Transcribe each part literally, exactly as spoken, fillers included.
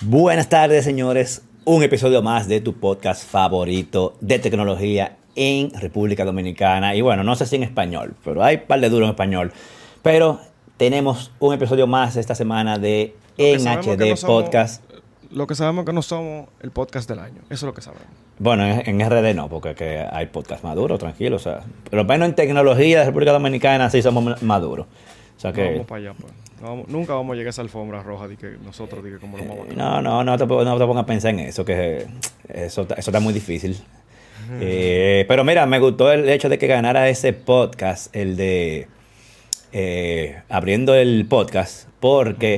Buenas tardes, señores. Un episodio más de tu podcast favorito de tecnología en República Dominicana. Y bueno, no sé si en español, pero hay un par de duros en español. Pero tenemos un episodio más esta semana de En H D no somos, Podcast. Lo que sabemos es que no somos el podcast del año. Eso es lo que sabemos. Bueno, en, en R D no, porque que hay podcast maduros, tranquilos. O sea, pero menos en tecnología de República Dominicana sí somos maduros. O sea que... No vamos para allá, pues. No vamos, nunca vamos a llegar a esa alfombra roja de que nosotros, de que como lo vamos a No, no, no te, no te pongas a pensar en eso, que eso, eso está muy difícil. Uh-huh. Eh, pero mira, me gustó el hecho de que ganara ese podcast, el de eh, abriendo el podcast, porque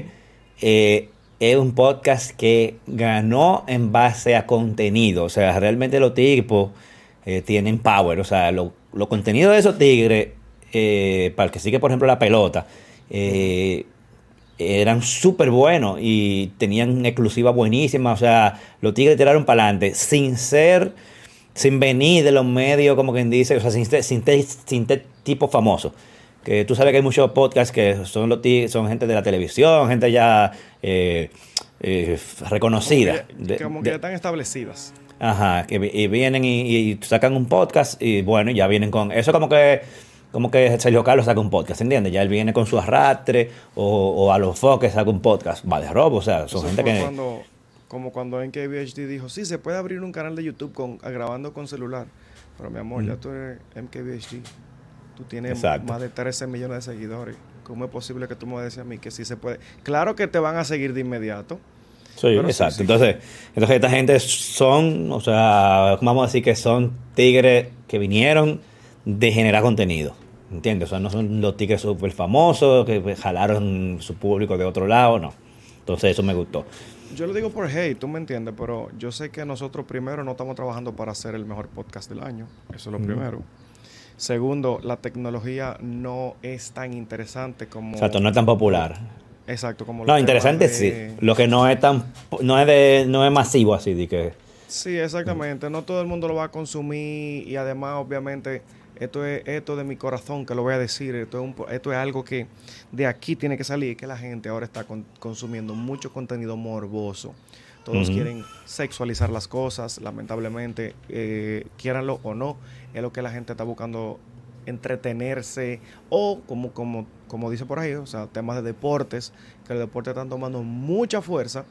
eh, es un podcast que ganó en base a contenido. O sea, realmente los tipos eh, tienen power. O sea, los lo contenidos de esos tigres, eh, para el que sigue, por ejemplo, la pelota, eh, eran súper buenos y tenían exclusiva buenísima. O sea, los tigres tiraron para adelante sin ser, sin venir de los medios, como quien dice, o sea, sin ser, sin ser, sin ser tipo famoso. Que tú sabes que hay muchos podcasts que son los tigres, son gente de la televisión, gente ya eh, eh, reconocida. Como que, como que ya están establecidas. Ajá, que y vienen y, y sacan un podcast y bueno, ya vienen con eso, como que como que Sergio Carlos saca un podcast, ¿entiendes? Ya él viene con su arrastre o, o a los foques saca un podcast, va de robo, o sea, son gente que... Cuando, como cuando M K B H D dijo, sí, se puede abrir un canal de YouTube con, grabando con celular, pero mi amor, mm. ya tú eres M K B H D, tú tienes Exacto. más de trece millones de seguidores, ¿cómo es posible que tú me decías a mí que sí se puede? Claro que te van a seguir de inmediato. Sí, exacto. Sí, sí. Entonces, entonces esta gente son, o sea, vamos a decir que son tigres que vinieron de generar contenido. ¿Entiendes? O sea, no son los tigres súper famosos que jalaron su público de otro lado, no. Entonces eso me gustó. Yo lo digo por hate, tú me entiendes, pero yo sé que nosotros primero no estamos trabajando para hacer el mejor podcast del año. Eso es lo mm. primero. Segundo, la tecnología no es tan interesante como... Exacto, no es tan popular. Exacto, como... No, interesante de... sí. Lo que no es tan... No es, de, no es masivo así de que... Sí, exactamente. No todo el mundo lo va a consumir y además, obviamente... Esto es esto de mi corazón que lo voy a decir. Esto es, un, esto es algo que de aquí tiene que salir. Que la gente ahora está con, consumiendo mucho contenido morboso. Todos uh-huh. quieren sexualizar las cosas. Lamentablemente, eh, quieranlo o no, es lo que la gente está buscando entretenerse. O como, como, como dice por ahí, o sea, temas de deportes. Que los deportes están tomando mucha fuerza.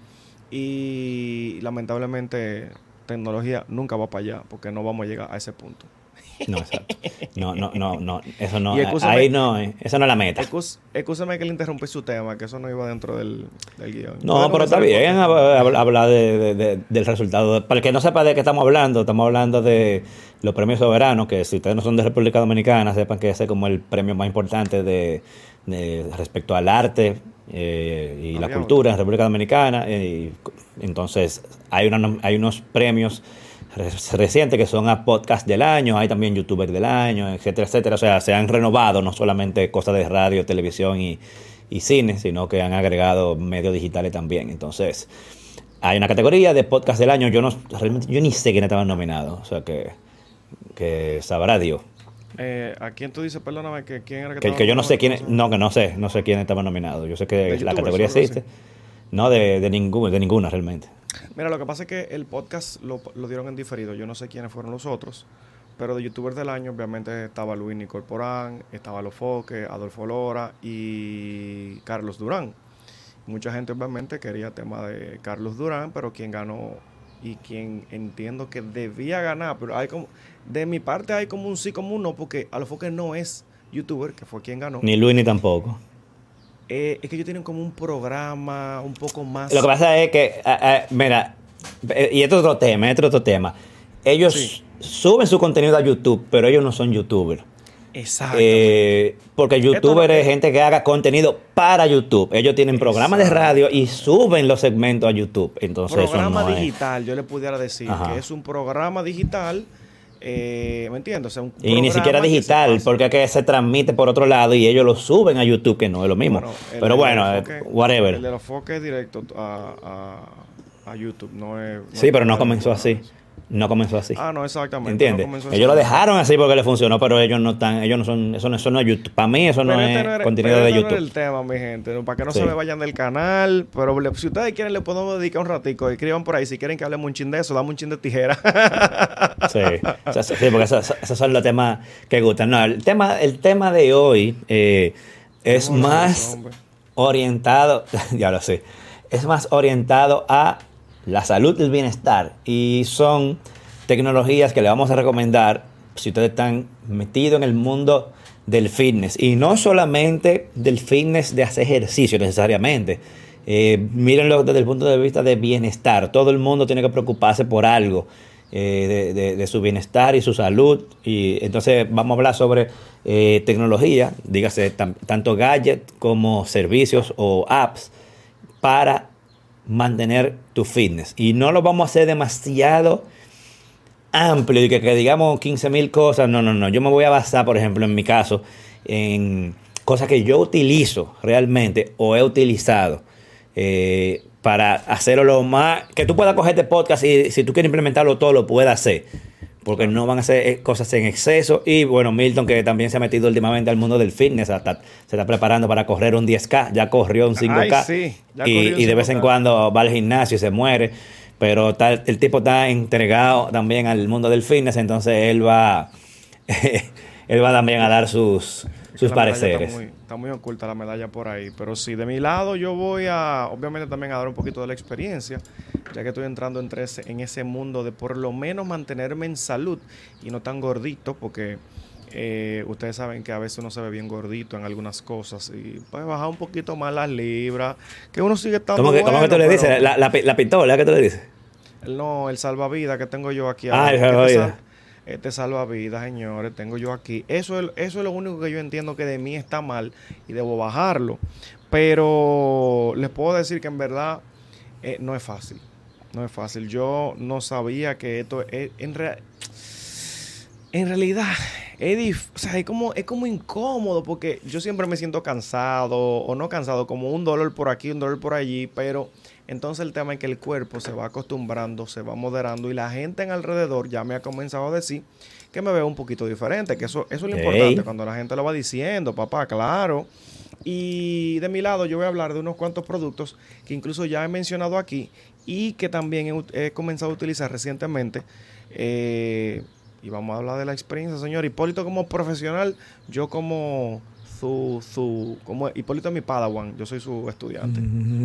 Y lamentablemente, tecnología nunca va para allá. Porque no vamos a llegar a ese punto. No, exacto. No, no, no, no. Eso no. Ahí no, eso no es la meta. Excúsame que le interrumpí su tema, que eso no iba dentro del, del guión. No, pero está bien hablar de, de, de, del resultado. Para el que no sepa de qué estamos hablando, estamos hablando de los premios soberanos, que si ustedes no son de República Dominicana, sepan que ese es como el premio más importante de, de respecto al arte eh, y Había la cultura en República Dominicana. Eh, y, entonces, hay, una, hay unos premios recientes que son a podcast del año, hay también youtuber del año, etcétera, etcétera. O sea, se han renovado no solamente cosas de radio, televisión y, y cine, sino que han agregado medios digitales también. Entonces, hay una categoría de podcast del año. Yo no realmente yo ni sé quiénes estaban nominados. O sea, que, que sabrá Dios. Eh, ¿A quién tú dices, perdóname, que quién era que, que, que yo no sé quién, no, que no sé, no sé quiénes estaban nominados. Yo sé que la categoría existe. Así. No, de, de, ninguna, de ninguna realmente. Mira, lo que pasa es que el podcast lo, lo dieron en diferido. Yo no sé quiénes fueron los otros, pero de youtubers del año obviamente estaba Luis Nicol Porán, estaba Lofoque, Adolfo Lora y Carlos Durán. Mucha gente obviamente quería tema de Carlos Durán, pero quien ganó y quien entiendo que debía ganar, pero hay como de mi parte hay como un sí, como un no, porque Alofoque no es youtuber, que fue quien ganó. Ni Luis ni tampoco. Eh, es que ellos tienen como un programa un poco más... Lo que pasa es que, uh, uh, mira, y esto es otro tema, esto es otro tema. Ellos sí. suben su contenido a YouTube, pero ellos no son youtubers. Exacto. Eh, porque youtuber es gente que haga contenido para YouTube. Ellos tienen programas de radio y suben los segmentos a YouTube. Entonces, programa eso no digital, es... yo le pudiera decir Ajá. que es un programa digital... Eh, ¿Me entiendes? O sea, un y ni siquiera digital, porque es que se transmite por otro lado y ellos lo suben a YouTube, que no es lo mismo. Bueno, pero bueno, foque, whatever. El de los foques directo a, a, a YouTube, no es... No sí, es pero no comenzó así. no comenzó así. Ah, no, exactamente. ¿Entiendes? No ellos lo dejaron así porque le funcionó, pero ellos no están, ellos no son, eso no, eso no es YouTube. Para mí eso pero no este es no era, contenido pero de este YouTube. No era el tema, mi gente, ¿no? Para que no sí. se me vayan del canal, pero le, si ustedes quieren le podemos dedicar un ratico, escriban por ahí, si quieren que hablemos un chin de eso, dame un chin de tijera. sí, o sea, sí, porque esos, esos son los temas que gustan. No, el tema, el tema de hoy eh, es No, más no, orientado, ya lo sé, es más orientado a la salud y el bienestar, y son tecnologías que le vamos a recomendar si ustedes están metidos en el mundo del fitness, y no solamente del fitness de hacer ejercicio necesariamente. Eh, mírenlo desde el punto de vista de bienestar. Todo el mundo tiene que preocuparse por algo, eh, de, de, de su bienestar y su salud, y entonces vamos a hablar sobre eh, tecnología, dígase tam, tanto gadgets como servicios o apps para mantener tu fitness, y no lo vamos a hacer demasiado amplio y que, que digamos quince mil cosas. No, no, no. Yo me voy a basar, por ejemplo, en mi caso, en cosas que yo utilizo realmente o he utilizado eh, para hacerlo lo más que tú puedas coger este podcast, y si tú quieres implementarlo todo lo puedes hacer, porque no van a hacer cosas en exceso. Y bueno, Milton, que también se ha metido últimamente al mundo del fitness, hasta se está preparando para correr un diez K, ya corrió un cinco K. Ay, sí, ya y, corrió y de vez en cinco K. cuando va al gimnasio y se muere, pero está, el tipo está entregado también al mundo del fitness, entonces él va él va también a dar sus, sus la pareceres. Está muy, está muy oculta la medalla por ahí, pero sí, de mi lado yo voy a, obviamente también a dar un poquito de la experiencia, ya que estoy entrando entre ese, en ese mundo de por lo menos mantenerme en salud y no tan gordito, porque eh, ustedes saben que a veces uno se ve bien gordito en algunas cosas, y pues bajar un poquito más las libras, que uno sigue estando ¿Cómo que, bueno, ¿cómo que tú le pero- dices? La, la, la pistola, ¿qué tú le dices? No, el salvavidas que tengo yo aquí. Ah, ahora, el que salvavidas. Este, sal- este salvavidas, señores, tengo yo aquí. Eso es, eso es lo único que yo entiendo que de mí está mal y debo bajarlo. Pero les puedo decir que en verdad eh, no es fácil. No es fácil. Yo no sabía que esto es, en, rea- en realidad es, dif- o sea, es, como, es como incómodo, porque yo siempre me siento cansado, o no cansado, como un dolor por aquí, un dolor por allí, pero entonces el tema es que el cuerpo se va acostumbrando, se va moderando, y la gente en alrededor ya me ha comenzado a decir que me veo un poquito diferente, que eso, eso es lo Ey. importante, cuando la gente lo va diciendo, papá, claro. Y de mi lado yo voy a hablar de unos cuantos productos que incluso ya he mencionado aquí y que también he, ut- he comenzado a utilizar recientemente. Eh, y vamos a hablar de la experiencia, señor. Hipólito como profesional, yo como su, su, como Hipólito es mi padawan, yo soy su estudiante.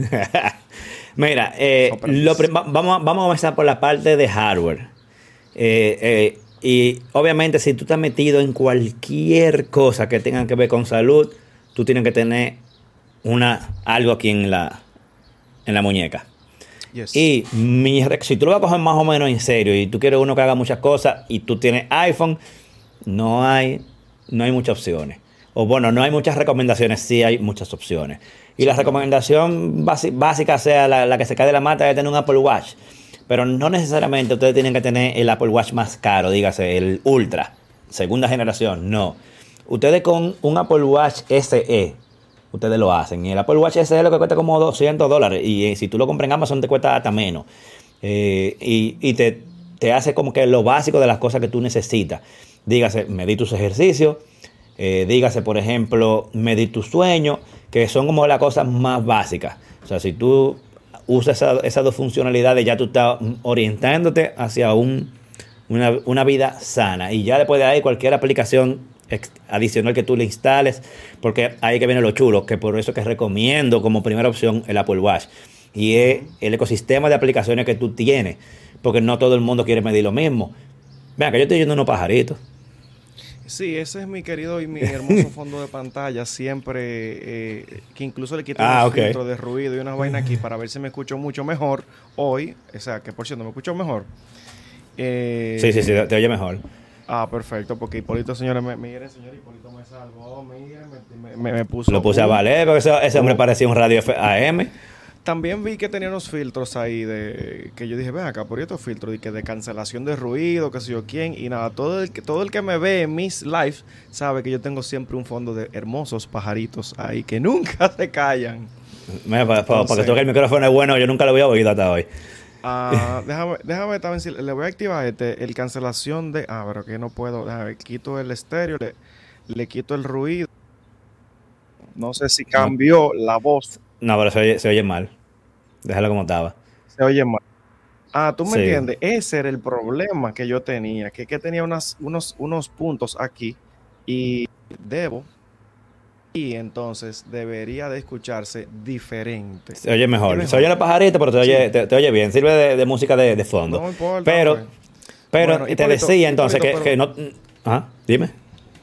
Mira, eh, Aprendiz. lo prim- va- vamos, a- vamos a comenzar por la parte de hardware. Eh, eh, y obviamente si tú estás metido en cualquier cosa que tenga que ver con salud, tú tienes que tener una, algo aquí en la, en la muñeca. Yes. Y mi, rec- si tú lo vas a coger más o menos en serio y tú quieres uno que haga muchas cosas y tú tienes iPhone, no hay, no hay muchas opciones. O bueno, no hay muchas recomendaciones, sí hay muchas opciones. Y la recomendación basi- básica sea la, la que se cae de la mata es tener un Apple Watch. Pero no necesariamente ustedes tienen que tener el Apple Watch más caro, dígase el Ultra, segunda generación, no. Ustedes con un Apple Watch S E, ustedes lo hacen. Y el Apple Watch S E lo que cuesta como doscientos dólares. Y eh, si tú lo compras en Amazon te cuesta hasta menos. Eh, y y te, te hace como que lo básico de las cosas que tú necesitas. Dígase, medir tus ejercicios. Eh, dígase, por ejemplo, medir tu sueño. Que son como las cosas más básicas. O sea, si tú usas esa- esas dos funcionalidades, ya tú estás orientándote hacia un, una, una vida sana. Y ya después de ahí, cualquier aplicación ex- adicional que tú le instales, porque ahí que viene lo chulo, que por eso que recomiendo como primera opción el Apple Watch. Y es el ecosistema de aplicaciones que tú tienes, porque no todo el mundo quiere medir lo mismo. Vean que yo estoy yendo unos pajaritos. Sí, ese es mi querido y mi hermoso fondo de pantalla, siempre, eh, que incluso le quito Ah, un ok. filtro de ruido y una vaina aquí para ver si me escucho mucho mejor hoy. O sea, que por cierto, me escucho mejor. Eh, Sí, sí, sí, te oye mejor. Ah, perfecto, porque Hipólito, señores, me, miren, señor Hipólito me salvó, miren, me, me, me puso... Lo puse a un- valer, porque ese, ese hombre parecía un radio F- A M. También vi que tenía unos filtros ahí de que yo dije, ven acá, por estos filtros y que de cancelación de ruido, que sé yo quién, y nada, todo el que todo el que me ve en mis lives sabe que yo tengo siempre un fondo de hermosos pajaritos ahí que nunca se callan. Mira, pa- pa- Entonces- Porque tú que el micrófono es bueno, yo nunca lo había oído hasta hoy. Ah, déjame, déjame también si le voy a activar este, el cancelación de. Ah, pero que no puedo. Déjame, quito el estéreo, le, le quito el ruido. No sé si No, cambió la voz. no, pero se oye, se oye mal. Déjalo como estaba. Se oye mal. Ah, tú me Sí. entiendes. Ese era el problema que yo tenía. Que, que tenía unas, unos, unos puntos aquí. Y debo. Y entonces debería de escucharse diferente. Se oye ¿Es mejor. Se oye mejor? la pajarita, pero te Sí. oye, te, te oye bien. Sirve de, de música de, de fondo. No importa, Pero, pues. pero Bueno, te Hipólito, decía entonces Hipólito, que, que pero no. Ajá, dime.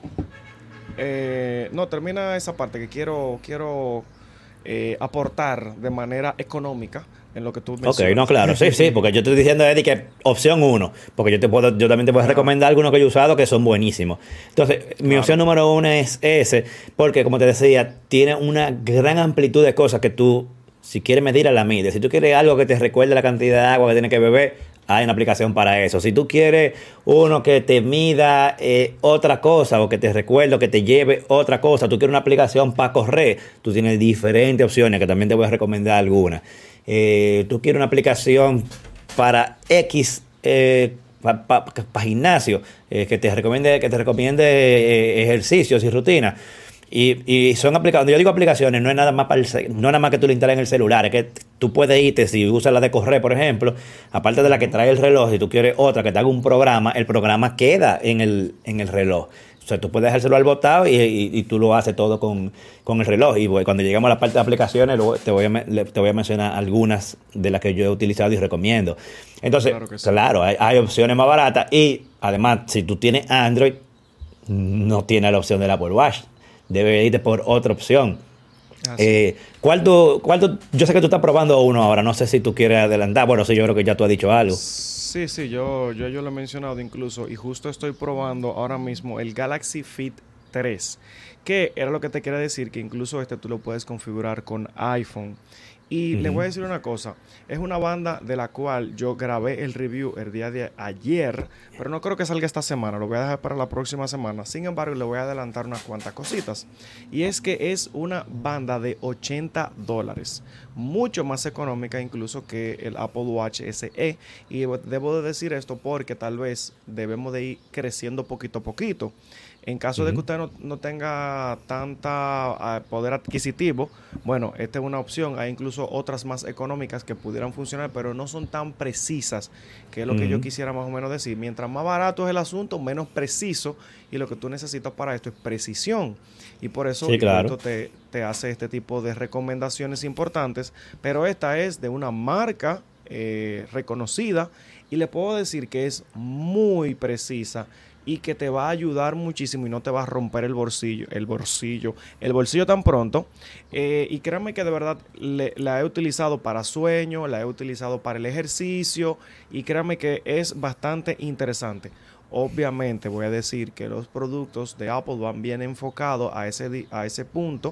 eh, no, termina esa parte que quiero, quiero eh, aportar de manera económica en lo que tú Ok, no, mencionas. claro, sí, sí, porque yo estoy diciendo, Eddie, que opción uno, porque yo te puedo, yo también te puedo Ajá, recomendar algunos que yo he usado que son buenísimos. Entonces, mi opción claro. número uno es ese, porque como te decía, tiene una gran amplitud de cosas que tú, si quieres medir a la mide, si tú quieres algo que te recuerde la cantidad de agua que tienes que beber, hay una aplicación para eso. Si tú quieres uno que te mida eh, otra cosa o que te recuerde o que te lleve otra cosa, tú quieres una aplicación para correr, tú tienes diferentes opciones que también te voy a recomendar algunas. Eh, tú quieres una aplicación para X, eh, para pa, pa gimnasio, eh, que te recomiende, que te recomiende eh, ejercicios y rutinas. Y, y son aplicaciones, yo digo aplicaciones, no es nada más para el, no es nada más que tú lo instales en el celular, es que tú puedes irte, si usas la de correr, por ejemplo, aparte de la que Ujú, trae el reloj, si tú quieres otra que te haga un programa, el programa queda en el, en el reloj. O sea, tú puedes dejar el celular botado y, y, y tú lo haces todo con, con el reloj. Y bueno, cuando lleguemos a la parte de aplicaciones, luego te voy, a, te voy a mencionar algunas de las que yo he utilizado y recomiendo. Entonces, claro que sí. claro, hay, hay opciones más baratas y además, si tú tienes Android, no tienes la opción del Apple Watch. Debe irte por otra opción. Así. Eh, ¿cuál tú, cuál tú- yo sé que tú estás probando uno ahora, no sé si tú quieres adelantar. Bueno, sí, yo creo que ya tú has dicho algo. Sí, sí, yo, yo, yo lo he mencionado incluso y justo estoy probando ahora mismo el Galaxy Fit tres, que era lo que te quería decir, que incluso este tú lo puedes configurar con iPhone. Y le voy a Ujú. decir una cosa, es una banda de la cual yo grabé el review el día de ayer, pero no creo que salga esta semana, lo voy a dejar para la próxima semana. Sin embargo, le voy a adelantar unas cuantas cositas. Y es que es una banda de ochenta dólares, mucho más económica incluso que el Apple Watch S E. Y debo de decir esto porque tal vez debemos de ir creciendo poquito a poquito. En caso de que Ujú. usted no, no tenga tanta uh, poder adquisitivo, bueno, esta es una opción. Hay incluso otras más económicas que pudieran funcionar, pero no son tan precisas, que es lo que yo Ujú. quisiera más o menos decir. Mientras más barato es el asunto, menos preciso, y lo que tú necesitas para esto es precisión. Y por eso Sí, claro. Hipólito te, te hace este tipo de recomendaciones importantes, pero esta es de una marca eh, reconocida y le puedo decir que es muy precisa y que te va a ayudar muchísimo y no te va a romper el bolsillo, el bolsillo, el bolsillo tan pronto. Eh, y créanme que de verdad le, la he utilizado para sueño, la he utilizado para el ejercicio y créanme que es bastante interesante. Obviamente voy a decir que los productos de Apple van bien enfocados a ese, a ese punto.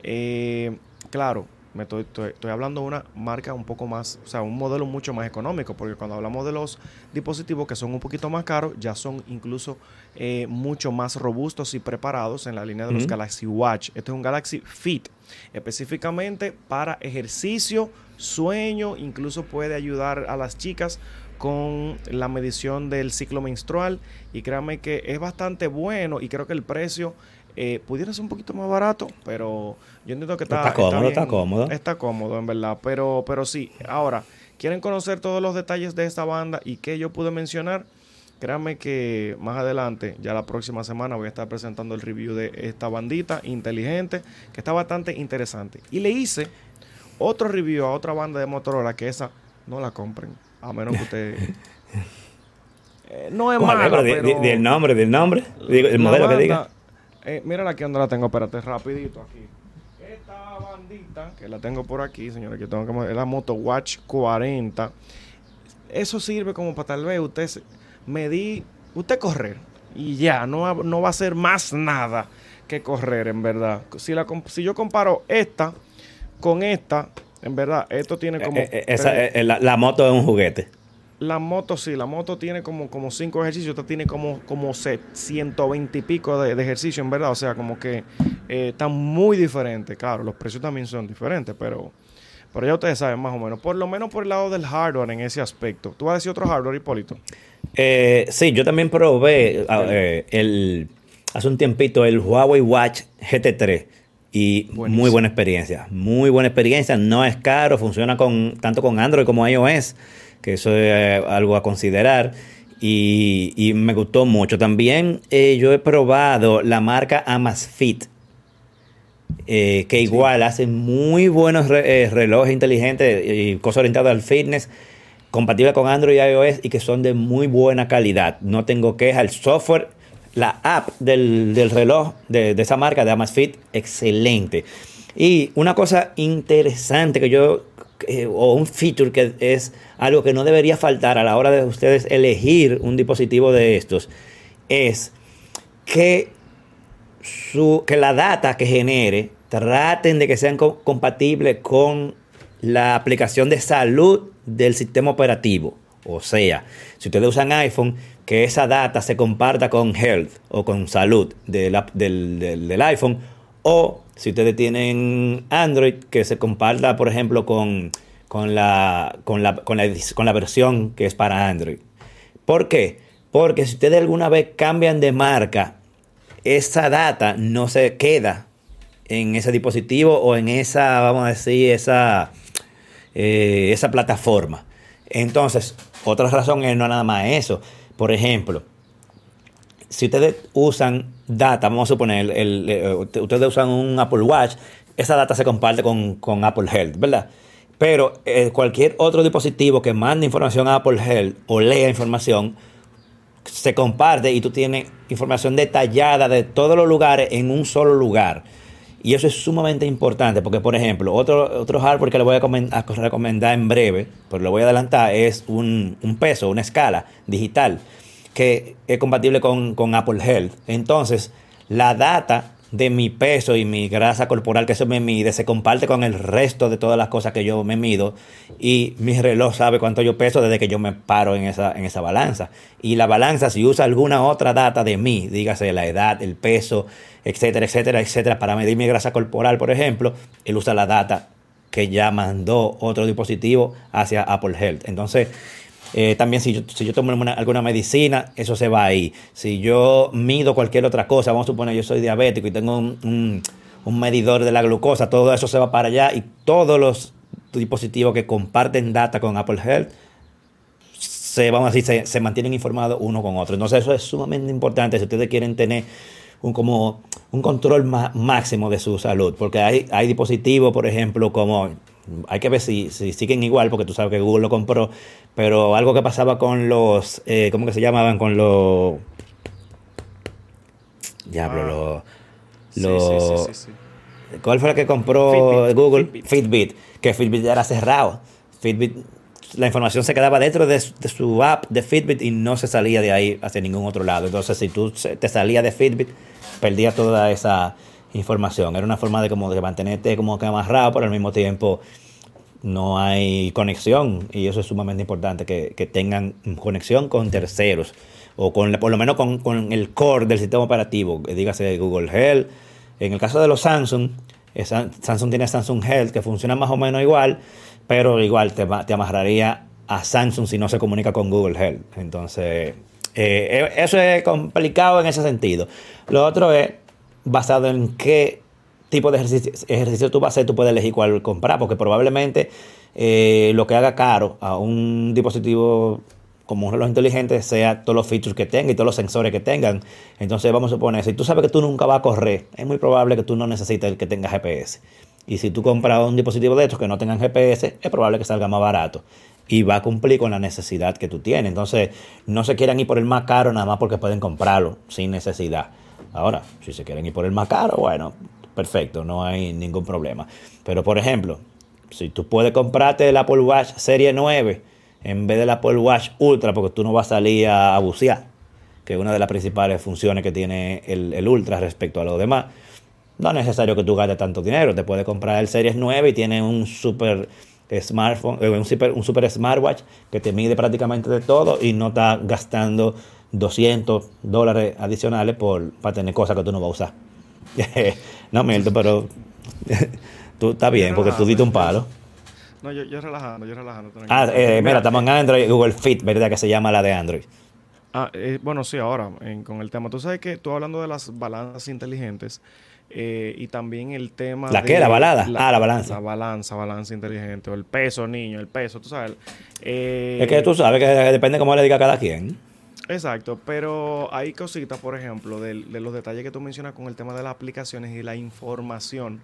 Eh, claro, me estoy, estoy, estoy hablando de una marca un poco más, o sea, un modelo mucho más económico, porque cuando hablamos de los dispositivos que son un poquito más caros, ya son incluso eh, mucho más robustos y preparados en la línea de los Ujú. Galaxy Watch. Este es un Galaxy Fit, específicamente para ejercicio, sueño, incluso puede ayudar a las chicas con la medición del ciclo menstrual y créanme que es bastante bueno y creo que el precio eh, pudiera ser un poquito más barato, pero yo entiendo que Pero está está, está cómodo, está bien, cómodo. está cómodo en verdad, pero, pero sí, ahora, ¿quieren conocer todos los detalles de esta banda y qué yo pude mencionar? Créanme que más adelante, ya la próxima semana, voy a estar presentando el review de esta bandita inteligente, que está bastante interesante. Y le hice otro review a otra banda de Motorola que esa no la compren, a menos que usted... Eh, no es ¿Cuál es? Pero mala, di, di- di el pero nombre, di el nombre, digo, el la modelo que diga. banda... Eh, mírala aquí donde la tengo, espérate, rapidito aquí. Esta bandita, que la tengo por aquí, señores, que tengo que... Es la Moto Watch cuarenta. Eso sirve como para tal vez usted medir, usted correr. Y ya, no, va- no va a ser más nada que correr, en verdad. Si, la, comp- si yo comparo esta con esta, en verdad, esto tiene Eh, como... eh, eh, esa, tres- eh, eh, la, la moto es un juguete. La moto sí, la moto tiene como, como cinco ejercicios, esta tiene como, como se- ciento veinte y pico de, de ejercicio, en verdad. O sea, como que eh, está muy diferente. Claro, los precios también son diferentes, pero, Pero ya ustedes saben más o menos. Por lo menos por el lado del hardware en ese aspecto. ¿Tú vas a decir otro hardware, Hipólito? Eh, sí, yo también probé eh, el, hace un tiempito el Huawei Watch G T tres y Buenísimo. Muy buena experiencia, muy buena experiencia, no es caro, funciona con tanto con Android como iOS, que eso es eh, algo a considerar y, y me gustó mucho. También eh, yo he probado la marca Amazfit, eh, que igual sí. hace muy buenos re, eh, relojes inteligentes y cosas orientadas al fitness, compatible con Android y iOS y que son de muy buena calidad. No tengo queja. El software, la app del, del reloj de, de esa marca, de Amazfit, excelente. Y una cosa interesante que yo, eh, o un feature que es algo que no debería faltar a la hora de ustedes elegir un dispositivo de estos, es que, su, que la data que genere traten de que sean co- compatibles con la aplicación de salud del sistema operativo. O sea, si ustedes usan iPhone, que esa data se comparta con Health o con Salud de la, del, del, del iPhone. O si ustedes tienen Android, que se comparta, por ejemplo, con, con, la, con, la, con, la, con la versión que es para Android. ¿Por qué? Porque si ustedes alguna vez cambian de marca, esa data no se queda en ese dispositivo o en esa, vamos a decir, esa... Eh, esa plataforma. Entonces, otra razón es no nada más eso. Por ejemplo, si ustedes usan data, vamos a suponer, el, el, el, ustedes usan un Apple Watch, esa data se comparte con, con Apple Health, ¿verdad? Pero eh, cualquier otro dispositivo que mande información a Apple Health o lea información, se comparte y tú tienes información detallada de todos los lugares en un solo lugar. Y eso es sumamente importante porque, por ejemplo, otro, otro hardware que le voy a, comen- a recomendar en breve, pero lo voy a adelantar, es un, un peso, una escala digital que es compatible con, con Apple Health. Entonces, la data de mi peso y mi grasa corporal que eso me mide se comparte con el resto de todas las cosas que yo me mido y mi reloj sabe cuánto yo peso desde que yo me paro en esa, en esa balanza. Y la balanza, si usa alguna otra data de mí, dígase la edad, el peso, etcétera, etcétera, etcétera, para medir mi grasa corporal, por ejemplo, él usa la data que ya mandó otro dispositivo hacia Apple Health. Entonces, Eh, también si yo, si yo tomo una, alguna medicina, eso se va ahí. Si yo mido cualquier otra cosa, vamos a suponer yo soy diabético y tengo un, un, un medidor de la glucosa, todo eso se va para allá y todos los dispositivos que comparten data con Apple Health se, vamos a decir, se, se mantienen informados uno con otro. Entonces eso es sumamente importante si ustedes quieren tener un, como, un control ma- máximo de su salud, porque hay, hay dispositivos, por ejemplo, como... Hay que ver si, si siguen igual, porque tú sabes que Google lo compró, pero algo que pasaba con los, eh, ¿cómo que se llamaban? Con los... Diablo, ah. los... los sí, sí, sí, sí, sí. ¿Cuál fue la que compró Fitbit, Google? Fitbit. Fitbit, que Fitbit era cerrado. Fitbit, la información se quedaba dentro de, de su app de Fitbit y no se salía de ahí hacia ningún otro lado. Entonces, si tú te salías de Fitbit, perdías toda esa información. Era una forma de como de mantenerte como que amarrado, pero al mismo tiempo no hay conexión y eso es sumamente importante, que, que tengan conexión con terceros o con por lo menos con, con el core del sistema operativo, dígase Google Health. En el caso de los Samsung, Samsung tiene Samsung Health que funciona más o menos igual, pero igual te, te amarraría a Samsung si no se comunica con Google Health. Entonces eh, eso es complicado en ese sentido. Lo otro es basado en qué tipo de ejercicio, ejercicio tú vas a hacer, tú puedes elegir cuál comprar, porque probablemente eh, lo que haga caro a un dispositivo como un reloj inteligente sea todos los features que tenga y todos los sensores que tengan. Entonces vamos a suponer, si tú sabes que tú nunca vas a correr, es muy probable que tú no necesites el que tenga G P S. Y si tú compras un dispositivo de estos que no tengan G P S, es probable que salga más barato y va a cumplir con la necesidad que tú tienes. Entonces no se quieran ir por el más caro nada más porque pueden comprarlo sin necesidad. Ahora, si se quieren ir por el más caro, bueno, perfecto, no hay ningún problema. Pero, por ejemplo, si tú puedes comprarte el Apple Watch Serie nueve en vez del Apple Watch Ultra, porque tú no vas a salir a, a bucear, que es una de las principales funciones que tiene el, el Ultra respecto a lo demás, no es necesario que tú gastes tanto dinero. Te puedes comprar el Series nueve y tiene un super smartphone, un super, un super smartwatch que te mide prácticamente de todo y no estás gastando doscientos dólares adicionales por, para tener cosas que tú no vas a usar. No, Milton, pero tú estás bien, porque tú diste un palo. No, yo, yo relajando, yo relajando. Ah, eh, mira, estamos en Android, Google Fit, ¿verdad? Que se llama la de Android. Ah, eh, bueno, sí, ahora, en, con el tema. Tú sabes que tú hablando de las balanzas inteligentes eh, y también el tema ¿La de... qué? ¿La balada? La, ah, la balanza. La balanza, balanza inteligente. O el peso, niño, el peso, tú sabes. Eh, Es que tú sabes que depende cómo le diga a cada quien. Exacto, pero hay cositas, por ejemplo, de, de los detalles que tú mencionas con el tema de las aplicaciones y la información.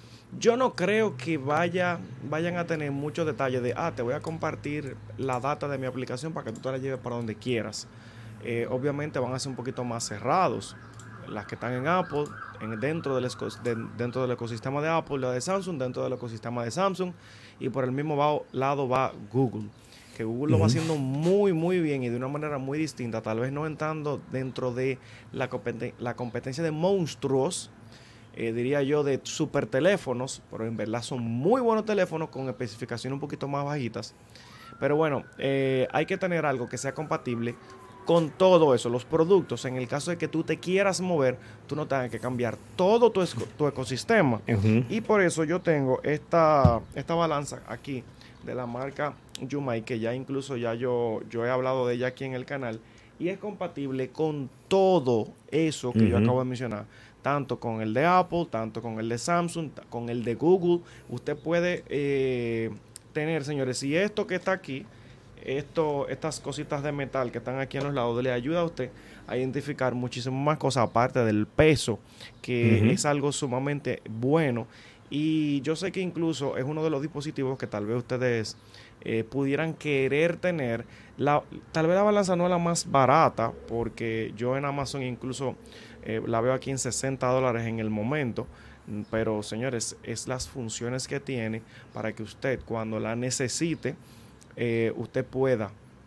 Yo no creo que vaya, vayan a tener muchos detalles de, ah, te voy a compartir la data de mi aplicación para que tú te la lleves para donde quieras. Eh, obviamente van a ser un poquito más cerrados. Las que están en Apple, en, dentro, del, de, dentro del ecosistema de Apple, la de Samsung, dentro del ecosistema de Samsung, y por el mismo va, lado va Google, que Google uh-huh. lo va haciendo muy, muy bien y de una manera muy distinta, tal vez no entrando dentro de la, competen- la competencia de monstruos, Eh, diría yo, de super teléfonos, pero en verdad son muy buenos teléfonos con especificaciones un poquito más bajitas. Pero bueno, eh, hay que tener algo que sea compatible con todo eso, los productos. En el caso de que tú te quieras mover, tú no tengas que cambiar todo tu, esco- tu ecosistema. Uh-huh. Y por eso yo tengo esta, esta balanza aquí de la marca Yumai, que ya incluso ya yo, yo he hablado de ella aquí en el canal, y es compatible con todo eso que uh-huh. yo acabo de mencionar. Tanto con el de Apple, tanto con el de Samsung, con el de Google. Usted puede eh, tener, señores, si esto que está aquí, esto, estas cositas de metal que están aquí en los lados, le ayuda a usted a identificar muchísimas más cosas, aparte del peso, que uh-huh. es algo sumamente bueno. Y yo sé que incluso es uno de los dispositivos que tal vez ustedes eh, pudieran querer tener. La, tal vez la balanza no es la más barata, porque yo en Amazon incluso... Eh, la veo aquí en sesenta dólares en el momento, pero señores, es las funciones que tiene para que usted cuando la necesite, eh, usted pueda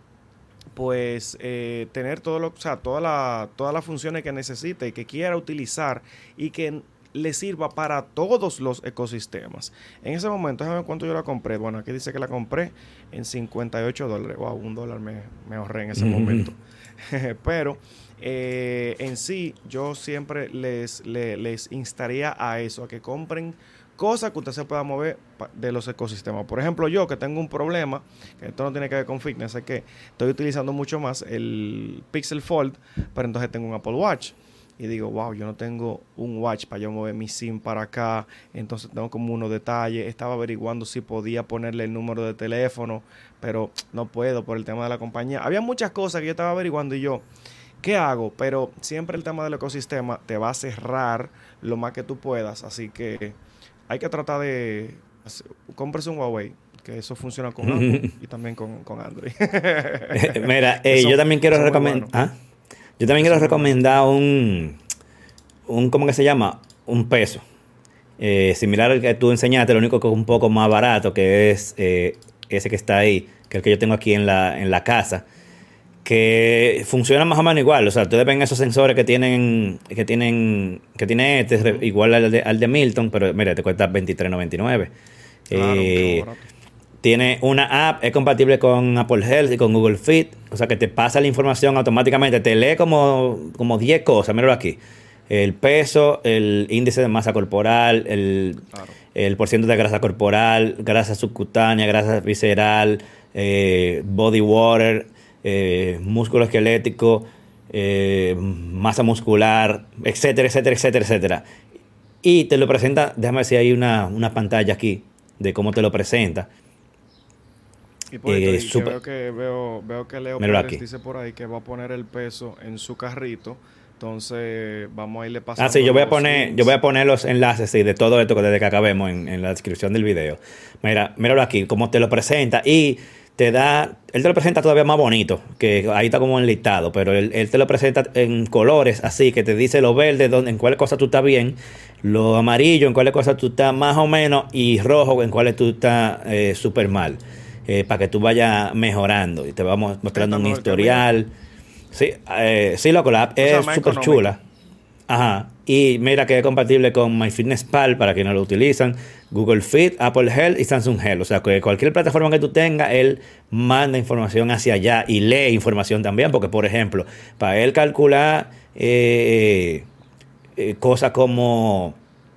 pues eh, tener todo lo, o sea, toda la, todas las funciones que necesite y que quiera utilizar y que le sirva para todos los ecosistemas. En ese momento, déjame ver cuánto yo la compré. Bueno, aquí dice que la compré en cincuenta y ocho dólares. Wow, un dólar me, me ahorré en ese momento. Pero eh, en sí, yo siempre les, les, les instaría a eso, a que compren cosas que usted se pueda mover de los ecosistemas. Por ejemplo, yo que tengo un problema, que esto no tiene que ver con fitness, es que estoy utilizando mucho más el Pixel Fold, pero entonces tengo un Apple Watch. Y digo, wow, yo no tengo un watch para yo mover mi SIM para acá. Entonces tengo como unos detalles. Estaba averiguando si podía ponerle el número de teléfono, pero no puedo por el tema de la compañía. Había muchas cosas que yo estaba averiguando y yo, ¿qué hago? Pero siempre el tema del ecosistema te va a cerrar lo más que tú puedas. Así que hay que tratar de... cómprese un Huawei, que eso funciona con Apple y también con, con Android. Mira, eh, son, yo también quiero recomendar... ¿Ah? Yo también quiero recomendar un, un, ¿cómo que se llama? Un peso. Eh, similar al que tú enseñaste, lo único que es un poco más barato, que es eh, ese que está ahí, que es el que yo tengo aquí en la, en la casa, que funciona más o menos igual. O sea, ustedes ven esos sensores que tienen, que tienen, que tiene este, igual al de, al de Milton, pero mira, te cuesta veintitrés noventa y nueve. Claro, eh, tiene una app, es compatible con Apple Health y con Google Fit, o sea que te pasa la información automáticamente, te lee como, como diez cosas, míralo aquí. El peso, el índice de masa corporal, el, claro. el porcentaje de grasa corporal, grasa subcutánea, grasa visceral, eh, body water, eh, músculo esquelético, eh, masa muscular, etcétera, etcétera, etcétera, etcétera. Y te lo presenta, déjame ver si hay una, una pantalla aquí de cómo te lo presenta. Y por eh, que veo que veo, veo que Leo Pérez aquí dice por ahí que va a poner el peso en su carrito. Entonces vamos a irle pasando. Ah, sí, yo voy a poner, links. yo voy a poner los enlaces sí, de todo esto desde que acabemos en, en la descripción del video. Mira, míralo aquí, cómo te lo presenta. Y te da, él te lo presenta todavía más bonito, que ahí está como enlistado, pero él, él te lo presenta en colores así, que te dice lo verde, donde, en cuáles cosas tú estás bien, lo amarillo, en cuáles cosas tú estás más o menos, y rojo, en cuáles tú estás eh, súper mal. Eh, para que tú vayas mejorando y te vamos mostrando un historial. Sí, eh, sí, loco, la app es súper chula. Ajá. Y mira que es compatible con MyFitnessPal para quienes lo utilizan, Google Fit, Apple Health y Samsung Health. O sea, que cualquier plataforma que tú tengas, él manda información hacia allá y lee información también. Porque, por ejemplo, para él calcular eh, eh, cosas como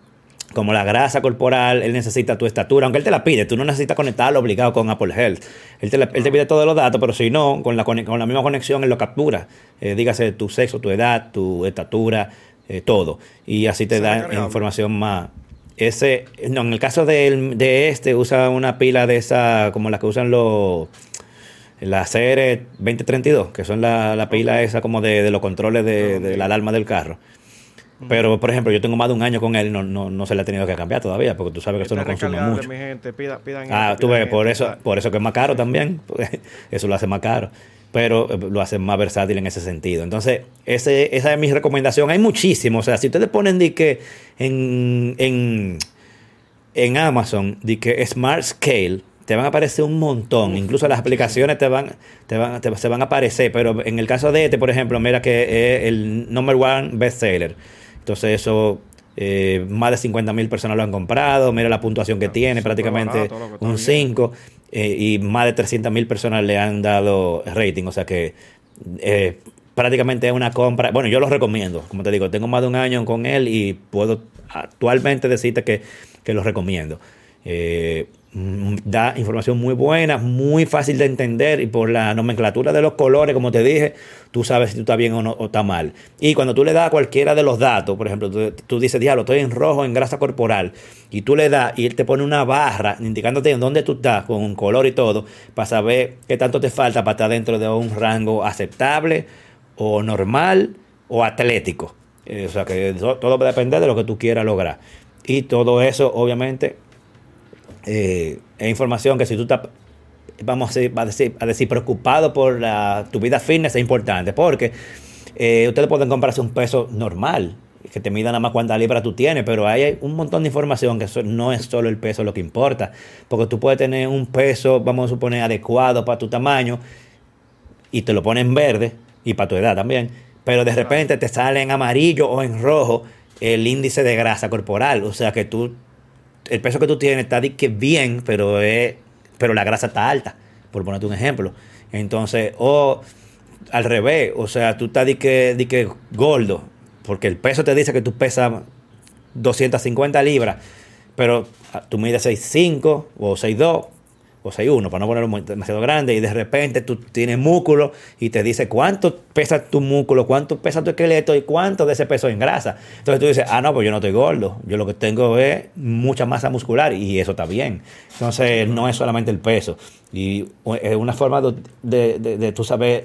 como la grasa corporal, él necesita tu estatura, aunque él te la pide, tú no necesitas conectarlo obligado con Apple Health. Él te, la, él te pide todos los datos, pero si no, con la, con la misma conexión él lo captura. Eh, dígase tu sexo, tu edad, tu estatura, eh, todo. Y así te da información más. Ese, no, en el caso de, de este, usa una pila de esa, como las que usan los... la C R veinte treinta y dos, que son la, la pila okay. esa como de, de los controles de, de la alarma del carro. Pero, por ejemplo, yo tengo más de un año con él, no, no, no se le ha tenido que cambiar todavía, porque tú sabes que esto no consume mucho. Mi gente, pida, pidan ah, esto, tú ves, por esto, eso, por eso que es más caro también, eso lo hace más caro, pero lo hace más versátil en ese sentido. Entonces, ese, esa es mi recomendación. Hay muchísimos, o sea, si ustedes ponen de que en, en, en Amazon, de que Smart Scale, te van a aparecer un montón, incluso las aplicaciones te van, te van, te, se van a aparecer, pero en el caso de este, por ejemplo, mira que es el number one bestseller. Entonces eso, eh, más de cincuenta mil personas lo han comprado, mira la puntuación que tiene, prácticamente barato, un cinco, eh, y más de trescientas mil personas le han dado rating, o sea que eh, prácticamente es una compra. Bueno, yo lo recomiendo, como te digo, tengo más de un año con él y puedo actualmente decirte que, que lo recomiendo. Eh, da información muy buena, muy fácil de entender, y por la nomenclatura de los colores, como te dije, tú sabes si tú estás bien o no, o está mal. Y cuando tú le das a cualquiera de los datos, por ejemplo, tú, tú dices, diablo, estoy en rojo en grasa corporal, y tú le das y él te pone una barra indicándote en dónde tú estás con un color y todo, para saber qué tanto te falta para estar dentro de un rango aceptable o normal o atlético. Eh, o sea que todo va a depender de lo que tú quieras lograr. Y todo eso, obviamente, Eh, es información que si tú estás, vamos a decir, a decir, a decir preocupado por la, tu vida fitness, es importante, porque eh, ustedes pueden comprarse un peso normal, que te mida nada más cuántas libras tú tienes, pero hay un montón de información que eso no es solo el peso lo que importa, porque tú puedes tener un peso, vamos a suponer, adecuado para tu tamaño, y te lo pones en verde, y para tu edad también, pero de repente te sale en amarillo o en rojo el índice de grasa corporal, o sea que tú, el peso que tú tienes está de que bien, pero es, pero la grasa está alta, por ponerte un ejemplo. Entonces, o al revés, o sea, tú estás de que, de que gordo, porque el peso te dice que tú pesas doscientas cincuenta libras, pero tú mides seis cinco o seis dos o seis uno, para no ponerlo muy, demasiado grande, y de repente tú tienes músculo y te dice cuánto pesa tu músculo, cuánto pesa tu esqueleto y cuánto de ese peso en grasa. Entonces tú dices, ah, no, pues yo no estoy gordo, yo lo que tengo es mucha masa muscular, y eso está bien. Entonces no es solamente el peso, y es una forma de, de, de, de tú saber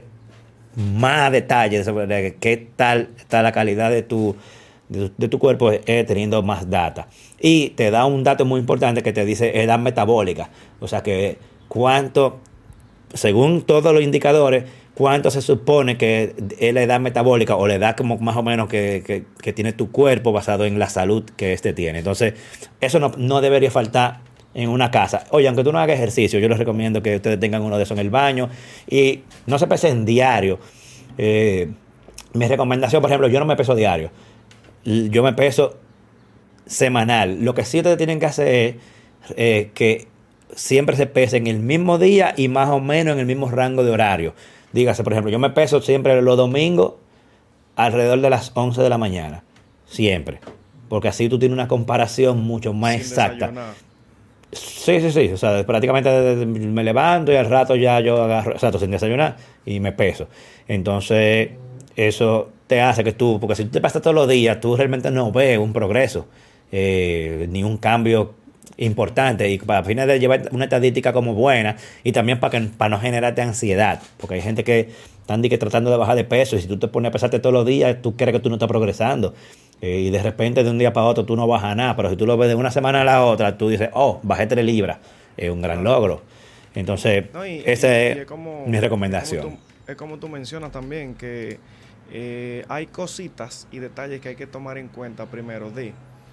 más detalles de qué tal está la calidad de tu, de, de tu cuerpo, eh, teniendo más data. Y te da un dato muy importante que te dice edad metabólica. O sea que cuánto, según todos los indicadores, cuánto se supone que es la edad metabólica, o la edad como más o menos que, que, que tiene tu cuerpo basado en la salud que éste tiene. Entonces, eso no, no debería faltar en una casa. Oye, aunque tú no hagas ejercicio, yo les recomiendo que ustedes tengan uno de esos en el baño y no se pesen diario. Eh, mi recomendación, por ejemplo, yo no me peso diario. Yo me peso semanal. Lo que sí ustedes tienen que hacer es eh, que siempre se pesen el mismo día y más o menos en el mismo rango de horario. Dígase, por ejemplo, yo me peso siempre los domingos alrededor de las once de la mañana. Siempre. Porque así tú tienes una comparación mucho más Sin exacta. Desayunar. Sí, sí, sí. O sea, prácticamente me levanto y al rato ya yo agarro, exacto, sin desayunar, y me peso. Entonces, eso te hace que tú, porque si tú te pasas todos los días, tú realmente no ves un progreso, eh, ni un cambio importante, y para fines de llevar una estadística como buena, y también para que para no generarte ansiedad, porque hay gente que están que tratando de bajar de peso, y si tú te pones a pesarte todos los días, tú crees que tú no estás progresando, eh, y de repente de un día para otro tú no bajas nada, pero si tú lo ves de una semana a la otra, tú dices, oh, bajé tres libras, es un gran logro. Entonces, no, y, esa y, es, y es como, mi recomendación. Es como, tú, es como tú mencionas también, que eh, hay cositas y detalles que hay que tomar en cuenta primero, de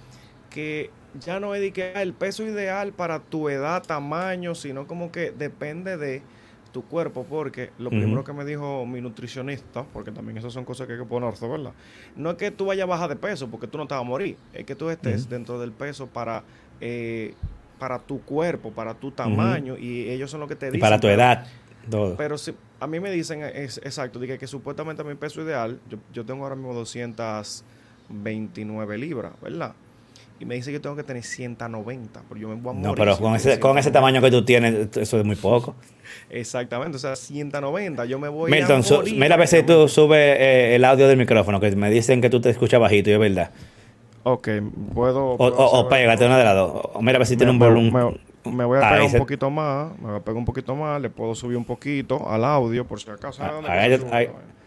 que ya no es de que el peso ideal para tu edad, tamaño, sino como que depende de tu cuerpo, porque lo uh-huh. primero que me dijo mi nutricionista, porque también esas son cosas que hay que ponerse, ¿verdad? No es que tú vayas a bajar de peso, porque tú no te vas a morir, es que tú estés uh-huh. dentro del peso para eh, para tu cuerpo, para tu tamaño, uh-huh. y ellos son los que te dicen. Y para tu pero, edad, todo. Pero si, a mí me dicen, es, exacto, dije que supuestamente mi peso ideal, yo, yo tengo ahora mismo doscientas veintinueve libras, ¿verdad? y me dice que tengo que tener ciento noventa, pero yo me voy a morir. No, pero con ese, con ese tamaño que tú tienes, eso es muy poco. Exactamente, o sea, ciento noventa, yo me voy Milton, a morir. Su, mira a ver si tú subes eh, el audio del micrófono, que me dicen que tú te escuchas bajito, y es verdad. Ok, puedo... O, puedo o, o pégate una de las dos. O mira a ver si me, tiene un volumen. Me, me voy a pegar un poquito más, me voy a pegar un poquito más, le puedo subir un poquito al audio, por si acaso. A, a ella, a,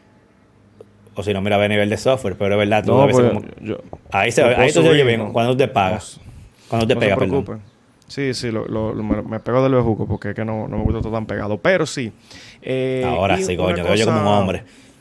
o si no, mira, ve a nivel de software, pero es verdad, tú no, a veces pues, como... yo, ahí se, ahí tú se oye bien, cuando te pagas. No, cuando te no pegas, se preocupe. perdón. Sí, sí, lo, lo, lo, me, me pego del bejuco porque es que no, no me gusta todo tan pegado. Pero sí. Eh, Ahora sí, coño, te oye como un hombre.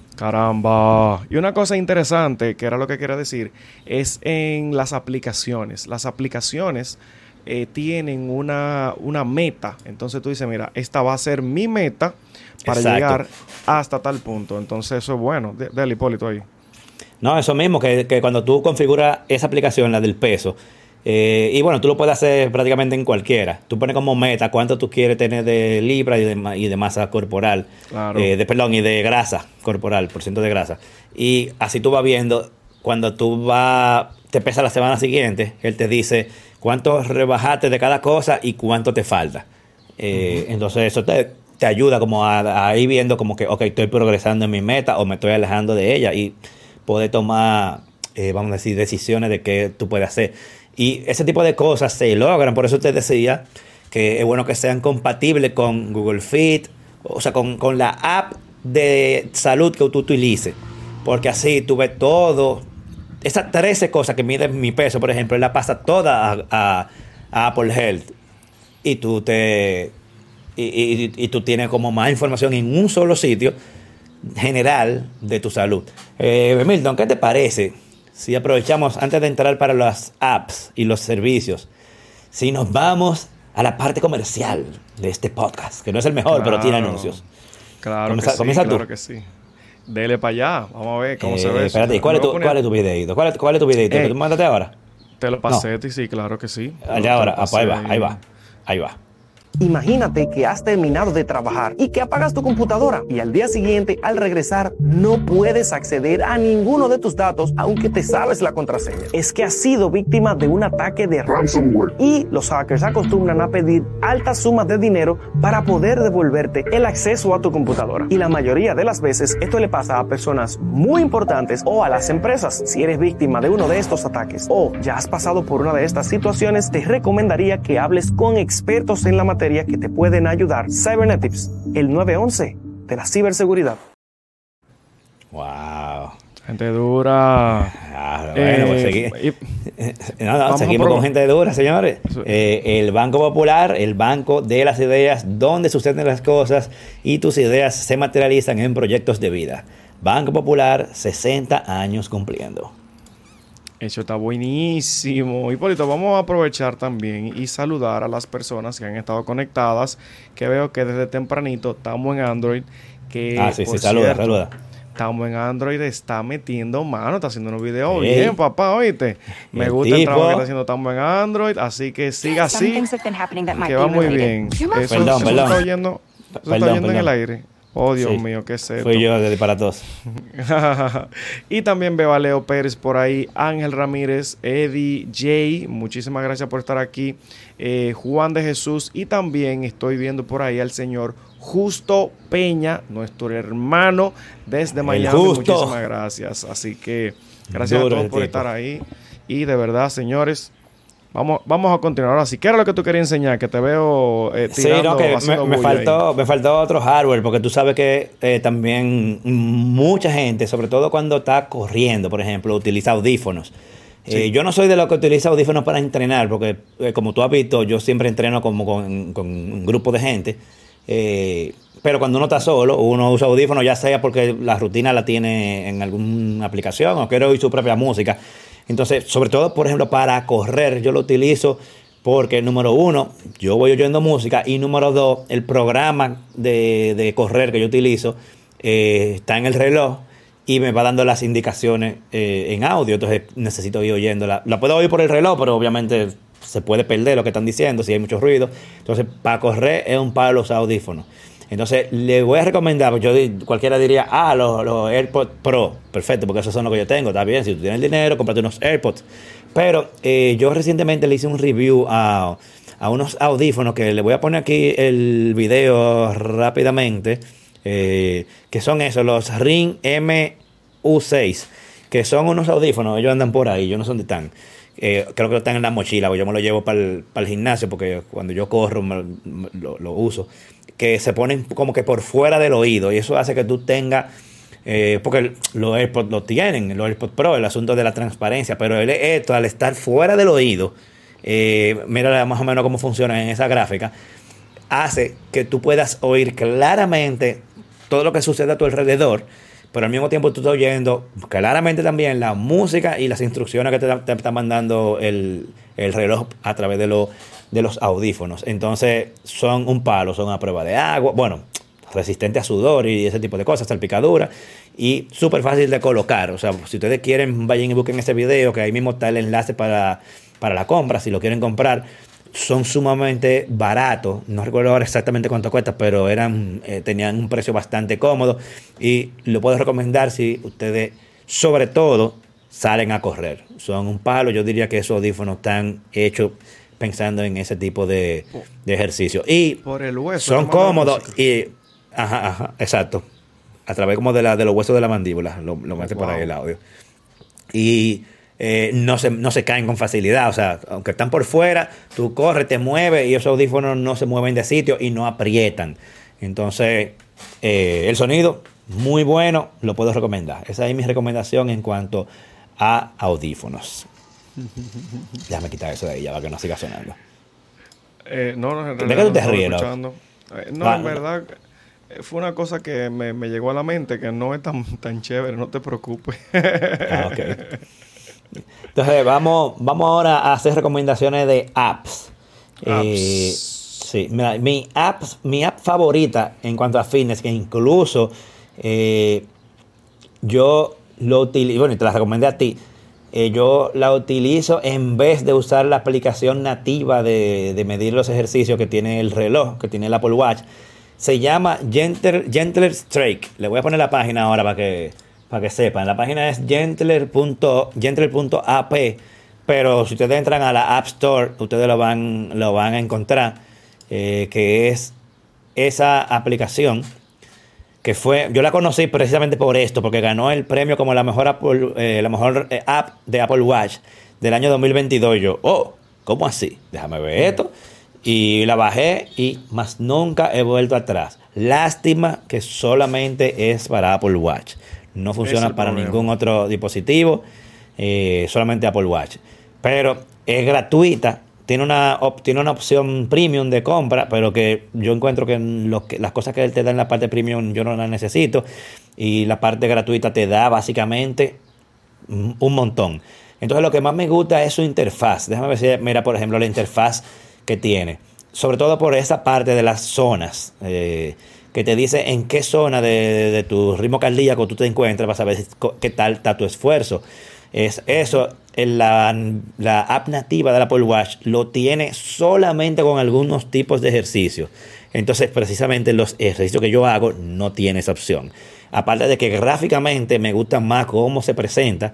Caramba. Y una cosa interesante, que era lo que quería decir, es en las aplicaciones. Las aplicaciones eh, tienen una, una meta. Entonces tú dices, mira, esta va a ser mi meta para Exacto. llegar hasta tal punto. Entonces eso es bueno. Dale, Hipólito, ahí. No, eso mismo, que, que cuando tú configuras esa aplicación, la del peso, eh, y bueno, tú lo puedes hacer prácticamente en cualquiera. Tú pones como meta cuánto tú quieres tener de libra y de, y de masa corporal. Claro. Eh, de, perdón, y de grasa corporal, por ciento de grasa. Y así tú vas viendo, cuando tú vas, te pesa la semana siguiente, él te dice cuánto rebajaste de cada cosa y cuánto te falta. Eh, uh-huh. Entonces eso te, te ayuda como a, a ir viendo como que, ok, estoy progresando en mi meta o me estoy alejando de ella y poder tomar, eh, vamos a decir, decisiones de qué tú puedes hacer. Y ese tipo de cosas se logran, por eso te decía que es bueno que sean compatibles con Google Fit, o sea, con, con la app de salud que tú utilices, porque así tú ves todo, esas trece cosas que miden mi peso, por ejemplo, él la pasa toda a, a, a Apple Health, y tú te y, y, y tú tienes como más información en un solo sitio general de tu salud. Eh, Milton, ¿qué te parece si aprovechamos antes de entrar para las apps y los servicios, si nos vamos a la parte comercial de este podcast, que no es el mejor, claro, pero tiene anuncios? Claro comienza, que comienza sí, tú. claro que sí. Dele para allá, vamos a ver cómo eh, se ve. Espérate, ¿cuál, es tu, ¿cuál es tu videito? ¿Cuál es, cuál es tu videito? Eh, ¿Tú mandaste ahora? Te lo pasé, no. sí, claro que sí. Allá ahora, ah, pues ahí va, ahí va, ahí va. Imagínate que has terminado de trabajar y que apagas tu computadora y al día siguiente, al regresar, no puedes acceder a ninguno de tus datos aunque te sabes la contraseña. Es que has sido víctima de un ataque de ransomware y los hackers acostumbran a pedir altas sumas de dinero para poder devolverte el acceso a tu computadora. Y la mayoría de las veces esto le pasa a personas muy importantes o a las empresas. Si eres víctima de uno de estos ataques o ya has pasado por una de estas situaciones, te recomendaría que hables con expertos en la materia que te pueden ayudar. Cybernetics, el nueve once de la ciberseguridad. Wow. Gente dura. Ah, bueno, pues eh, segui- no, no, seguimos con gente dura, señores. Eh, el Banco Popular, el banco de las ideas, donde suceden las cosas y tus ideas se materializan en proyectos de vida. Banco Popular, sesenta años cumpliendo. Eso está buenísimo. Hipólito, vamos a aprovechar también y saludar a las personas que han estado conectadas, que veo que desde tempranito estamos en Android. Que, ah, sí, sí, saluda, cierto, saluda. Estamos en Android, está metiendo mano, está haciendo unos videos. Hey. Bien, papá, oíste. Me gusta tipo. el trabajo que está haciendo, estamos en Android, así que siga así, que va muy bien. Eso, perdón, eso perdón. está oyendo, eso perdón, está oyendo perdón. en el aire. Oh, Dios sí. mío, qué es esto. Fui yo de para todos. Y también veo a Leo Pérez por ahí, Ángel Ramírez, Eddie J, muchísimas gracias por estar aquí, eh, Juan de Jesús, y también estoy viendo por ahí al señor Justo Peña, nuestro hermano desde Miami. Muchísimas gracias. Así que gracias Duro a todos por tiempo. estar ahí. Y de verdad, señores, Vamos, vamos a continuar. Ahora sí, ¿qué era lo que tú querías enseñar? Que te veo eh, tirando, sí, no, que me, me, faltó, me faltó otro hardware, porque tú sabes que eh, también mucha gente, sobre todo cuando está corriendo, por ejemplo, utiliza audífonos. Sí. Eh, yo no soy de los que utiliza audífonos para entrenar, porque eh, como tú has visto, yo siempre entreno como con, con un grupo de gente. Eh, pero cuando uno está solo, uno usa audífonos, ya sea porque la rutina la tiene en alguna aplicación o quiere oír su propia música. Entonces, sobre todo, por ejemplo, para correr, yo lo utilizo porque, número uno, yo voy oyendo música y, número dos, el programa de, de correr que yo utilizo eh, está en el reloj y me va dando las indicaciones eh, en audio. Entonces, necesito ir oyéndola. La puedo oír por el reloj, pero obviamente se puede perder lo que están diciendo si hay mucho ruido. Entonces, para correr es un palo los audífonos. Entonces, le voy a recomendar, pues yo cualquiera diría, ah, los, los AirPods Pro, perfecto, porque esos son los que yo tengo, está bien, si tú tienes el dinero, cómprate unos AirPods. Pero eh, yo recientemente le hice un review a, a unos audífonos, que le voy a poner aquí el video rápidamente, eh, que son esos, los Ring M U seis, que son unos audífonos, ellos andan por ahí, yo no sé dónde están. Eh, creo que están en la mochila, yo me lo llevo para el, para el gimnasio porque cuando yo corro me, me, lo, lo uso, que se ponen como que por fuera del oído y eso hace que tú tengas, eh, porque los AirPods lo tienen, los AirPods Pro, el asunto de la transparencia, pero el, esto al estar fuera del oído, eh, mira más o menos cómo funciona en esa gráfica, hace que tú puedas oír claramente todo lo que sucede a tu alrededor, pero al mismo tiempo tú estás oyendo claramente también la música y las instrucciones que te, te está mandando el, el reloj a través de, lo, de los audífonos. Entonces son un palo, son a prueba de agua, bueno, resistente a sudor y ese tipo de cosas, salpicadura, y súper fácil de colocar. O sea, si ustedes quieren, vayan y busquen este video, que ahí mismo está el enlace para, para la compra, si lo quieren comprar. Son sumamente baratos, no recuerdo ahora exactamente cuánto cuesta, pero eran eh, tenían un precio bastante cómodo y lo puedo recomendar si ustedes, sobre todo, salen a correr. Son un palo, yo diría que esos audífonos están hechos pensando en ese tipo de, de ejercicio. Y por el hueso, son cómodos y... Ajá, ajá, exacto. A través como de, la, de los huesos de la mandíbula, lo, lo mete wow. por ahí el audio. Y... Eh, no, se, no se caen con facilidad, o sea, aunque están por fuera, tú corres, te mueves y esos audífonos no se mueven de sitio y no aprietan. Entonces, eh, el sonido, muy bueno, lo puedo recomendar. Esa es mi recomendación en cuanto a audífonos. Déjame quitar eso de ahí ya para que no siga sonando. Eh, no, no, en ¿De qué tú te ríes? Eh, no, ah, en verdad... Fue una cosa que me, me llegó a la mente, que no es tan, tan chévere, no te preocupes. Ah, ok. Entonces, vamos, vamos ahora a hacer recomendaciones de apps. apps. Eh, sí, mira, mi, apps, mi app favorita en cuanto a fitness, que incluso eh, yo lo utilizo, bueno, y te la recomendé a ti, eh, yo la utilizo en vez de usar la aplicación nativa de, de medir los ejercicios que tiene el reloj, que tiene el Apple Watch. Se llama Gentler, Gentler Strike. Le voy a poner la página ahora para que, para que sepan. La página es gentler punto app, pero si ustedes entran a la App Store, ustedes lo van, lo van a encontrar, eh, que es esa aplicación que fue, yo la conocí precisamente por esto, porque ganó el premio como la mejor, Apple, eh, la mejor eh, app de Apple Watch del año dos mil veintidós. Yo, oh, ¿cómo así? Déjame ver esto. Y la bajé y más nunca he vuelto atrás. Lástima que solamente es para Apple Watch. No funciona para problema. Ningún otro dispositivo. Eh, solamente Apple Watch. Pero es gratuita. Tiene una, op, tiene una opción premium de compra, pero que yo encuentro que, lo que las cosas que él te da en la parte premium yo no las necesito. Y la parte gratuita te da básicamente un montón. Entonces lo que más me gusta es su interfaz. Déjame ver si mira, por ejemplo, la interfaz que tiene, sobre todo por esa parte de las zonas, eh, que te dice en qué zona de, de, de tu ritmo cardíaco tú te encuentras para saber qué tal está tu esfuerzo. Es eso, en la, la app nativa del Apple Watch lo tiene solamente con algunos tipos de ejercicios. Entonces, precisamente los ejercicios que yo hago no tiene esa opción. Aparte de que gráficamente me gusta más cómo se presenta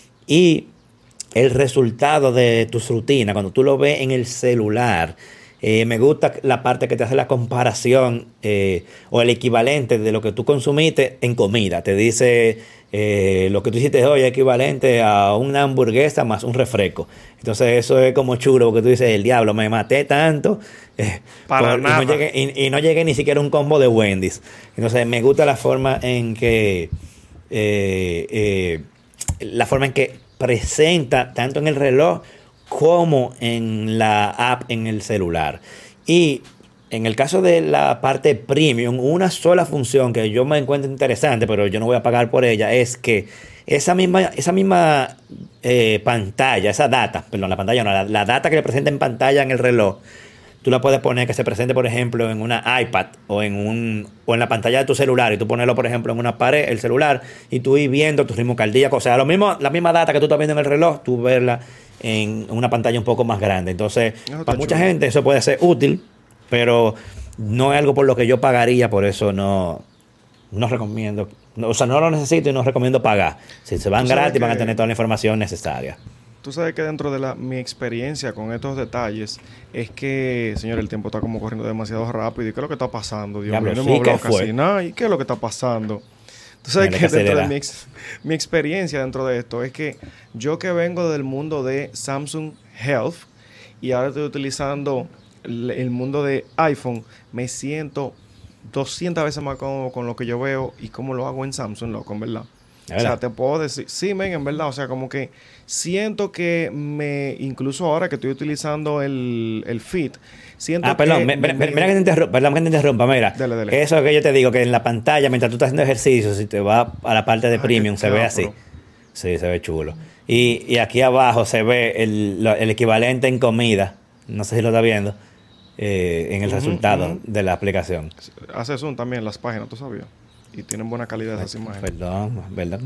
y el resultado de tus rutinas, cuando tú lo ves en el celular, eh, me gusta la parte que te hace la comparación eh, o el equivalente de lo que tú consumiste en comida. Te dice eh, lo que tú hiciste hoy es equivalente a una hamburguesa más un refresco. Entonces eso es como chulo, porque tú dices, el diablo, me maté tanto eh, Para por, nada. Y, no llegué, y, y no llegué ni siquiera a un combo de Wendy's. Entonces me gusta la forma en que eh, eh, la forma en que presenta tanto en el reloj como en la app en el celular. Y en el caso de la parte premium, una sola función que yo me encuentro interesante, pero yo no voy a pagar por ella, es que esa misma, esa misma eh, pantalla, esa data, perdón, la pantalla no, la, la data que le presenta en pantalla en el reloj, tú la puedes poner que se presente, por ejemplo, en una iPad o en un o en la pantalla de tu celular, y tú ponerlo, por ejemplo, en una pared, el celular, y tú ir viendo tu ritmo cardíaco. O sea, lo mismo, la misma data que tú estás viendo en el reloj, tú verla en una pantalla un poco más grande. Entonces, no, para mucha chulo. gente eso puede ser útil, pero no es algo por lo que yo pagaría, por eso no, no recomiendo. No, o sea, no lo necesito y no recomiendo pagar. Si se van gratis, van a tener toda la información necesaria. Tú sabes que dentro de la, mi experiencia con estos detalles es que, señor, el tiempo está como corriendo demasiado rápido. ¿Y qué es lo que está pasando? Dios mío, no hemos hablado casi nada. ¿Y qué es lo que está pasando? Tú sabes que dentro de mi, ex, mi experiencia dentro de esto es que yo que vengo del mundo de Samsung Health y ahora estoy utilizando el, el mundo de iPhone, me siento doscientas veces más cómodo con lo que yo veo y cómo lo hago en Samsung, loco, en verdad. O sea, te puedo decir, sí, men, en verdad, o sea, como que siento que me, incluso ahora que estoy utilizando el, el Fit, siento ah, perdón, que... me, me, mira que te interrumpa, perdón que te interrumpa, mira, dale, dale. Eso que yo te digo, que en la pantalla, mientras tú estás haciendo ejercicio, si te vas a la parte de ah, premium, se ve así. Pro. Sí, se ve chulo. Y, y aquí abajo se ve el, lo, el equivalente en comida, no sé si lo estás viendo, eh, en el uh-huh, resultado uh-huh. de la aplicación. Hace zoom también las páginas, ¿tú sabías? Y tienen buena calidad esas imágenes. Perdón, ¿verdad?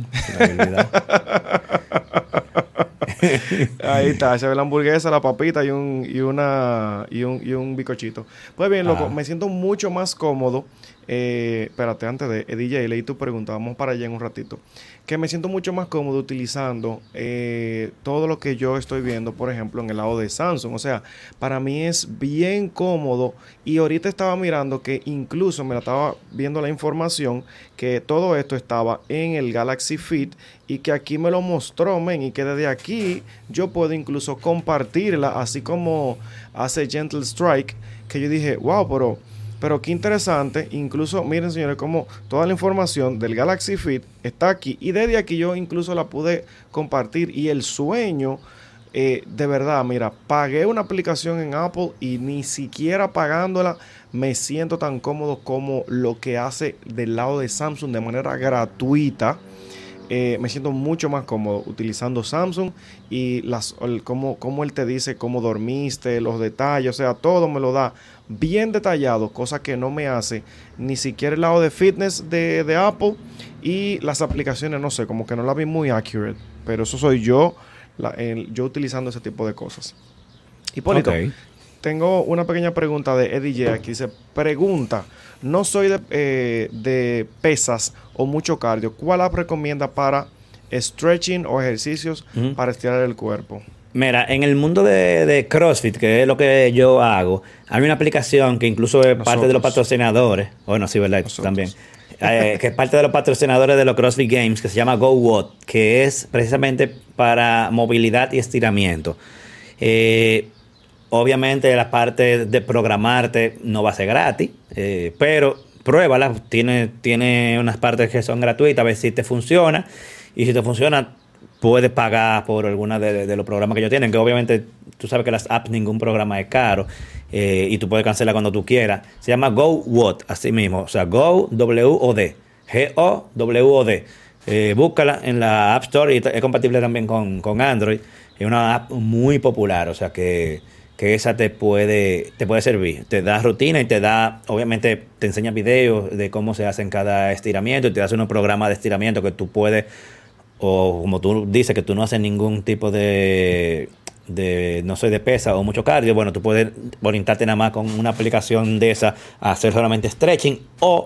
Ahí está, se ve la hamburguesa, la papita y un y una y un, y un bicochito. Pues bien, loco, ah. me siento mucho más cómodo. Eh, espérate, antes de eh, D J, leí tu pregunta, vamos para allá en un ratito. Que me siento mucho más cómodo utilizando eh, todo lo que yo estoy viendo, por ejemplo, en el lado de Samsung. O sea, para mí es bien cómodo. Y ahorita estaba mirando que incluso me la estaba viendo la información que todo esto estaba en el Galaxy Fit y que aquí me lo mostró, men, y que desde aquí yo puedo incluso compartirla, así como hace Gentle Strike, que yo dije, wow, pero... Pero qué interesante, incluso, miren señores, como toda la información del Galaxy Fit está aquí. Y desde aquí yo incluso la pude compartir. Y el sueño, eh, de verdad, mira, pagué una aplicación en Apple y ni siquiera pagándola me siento tan cómodo como lo que hace del lado de Samsung de manera gratuita. Eh, me siento mucho más cómodo utilizando Samsung y las, el, cómo, cómo él te dice cómo dormiste, los detalles, o sea, todo me lo da bien detallado, cosa que no me hace ni siquiera el lado de fitness de, de Apple y las aplicaciones, no sé, como que no la vi muy accurate, pero eso soy yo, la, el, yo utilizando ese tipo de cosas. Hipólito, okay. Tengo una pequeña pregunta de Eddie J. Aquí dice, pregunta, no soy de, eh, de pesas o mucho cardio. ¿Cuál app recomienda para stretching o ejercicios uh-huh. para estirar el cuerpo? Mira, en el mundo de, de CrossFit, que es lo que yo hago, hay una aplicación que incluso es Nosotros. parte de los patrocinadores. Bueno, sí, ¿verdad? Nosotros. También. Eh, que es parte de los patrocinadores de los CrossFit Games, que se llama GoWatt, que es precisamente para movilidad y estiramiento. Eh... Obviamente la parte de programarte no va a ser gratis, eh, pero pruébala, tiene, tiene unas partes que son gratuitas, a ver si te funciona. Y si te funciona, puedes pagar por alguna de, de, de los programas que ellos tienen, que obviamente tú sabes que las apps, ningún programa es caro, eh, y tú puedes cancelar cuando tú quieras. Se llama GoWatt, así mismo, o sea, Go, W O D, G O W O D. Eh, búscala en la App Store y es compatible también con, con Android. Es una app muy popular, o sea que... que esa te puede te puede servir. Te da rutina y te da, obviamente, te enseña videos de cómo se hacen cada estiramiento y te hace unos programas de estiramiento que tú puedes, o como tú dices que tú no haces ningún tipo de, de no sé, de pesa o mucho cardio, bueno, tú puedes orientarte nada más con una aplicación de esa a hacer solamente stretching o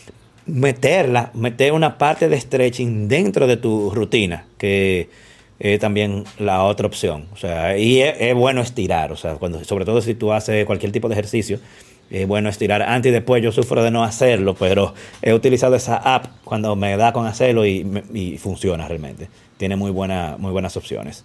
meterla, meter una parte de stretching dentro de tu rutina, que es también la otra opción. O sea, y es, es bueno estirar, o sea, cuando, sobre todo si tú haces cualquier tipo de ejercicio, es bueno estirar antes y después. Yo sufro de no hacerlo, pero he utilizado esa app cuando me da con hacerlo y, me, y funciona realmente. Tiene muy, buena, muy buenas opciones.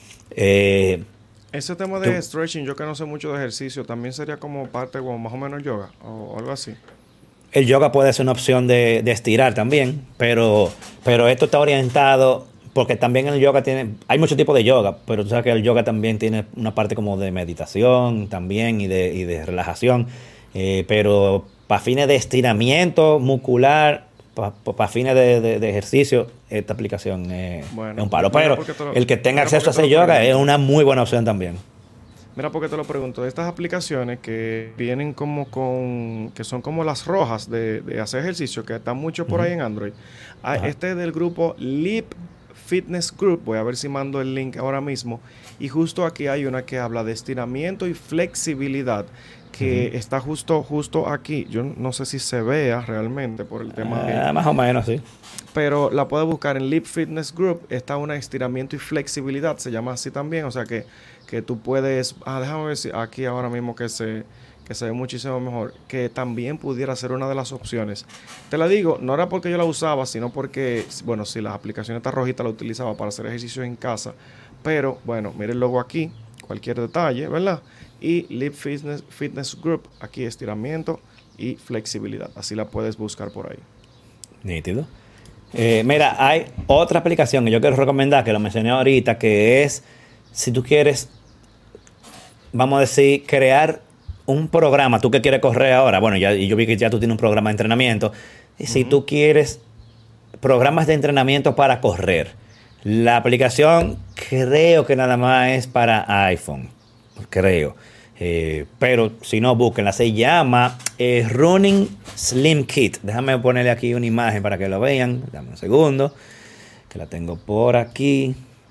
Eh, Ese tema de tú, stretching, yo que no sé mucho de ejercicio, también sería como parte, como más o menos yoga o, o algo así. El yoga puede ser una opción de, de estirar también, pero, pero esto está orientado... Porque también el yoga tiene... Hay muchos tipos de yoga, pero tú sabes que el yoga también tiene una parte como de meditación también y de, y de relajación. Eh, pero para fines de estiramiento muscular, para pa fines de, de, de ejercicio, esta aplicación eh, bueno, es un palo. Pero lo, el que tenga acceso a hacer yoga es una muy buena opción también. Mira, porque te lo pregunto, de estas aplicaciones que vienen como con, que son como las rojas de, de hacer ejercicio, que están mucho por uh-huh. ahí en Android, uh-huh. este es del grupo Leap Fitness Group. Voy a ver si mando el link ahora mismo. Y justo aquí hay una que habla de estiramiento y flexibilidad, que uh-huh. está justo, justo aquí. Yo no sé si se vea realmente por el tema. Uh, de, más o menos, sí. Pero la puedes buscar en Leap Fitness Group. Está una estiramiento y flexibilidad, se llama así también. O sea que, que tú puedes... Ah, déjame ver si aquí ahora mismo que se... que se ve muchísimo mejor, que también pudiera ser una de las opciones. Te la digo, no era porque yo la usaba, sino porque, bueno, si la aplicación esta rojita la utilizaba para hacer ejercicio en casa, pero, bueno, mire el logo aquí, cualquier detalle, ¿verdad? Y Leap Fitness, Fitness Group, aquí estiramiento y flexibilidad, así la puedes buscar por ahí. Nítido. Eh, mira, hay otra aplicación que yo quiero recomendar, que lo mencioné ahorita, que es, si tú quieres, vamos a decir, crear un programa, tú que quieres correr ahora, bueno, ya yo vi que ya tú tienes un programa de entrenamiento, y uh-huh. si tú quieres programas de entrenamiento para correr, la aplicación creo que nada más es para iPhone, creo, eh, pero si no, búsquenla, se llama eh, Running Slim Kit. Déjame ponerle aquí una imagen para que lo vean, dame un segundo, que la tengo por aquí,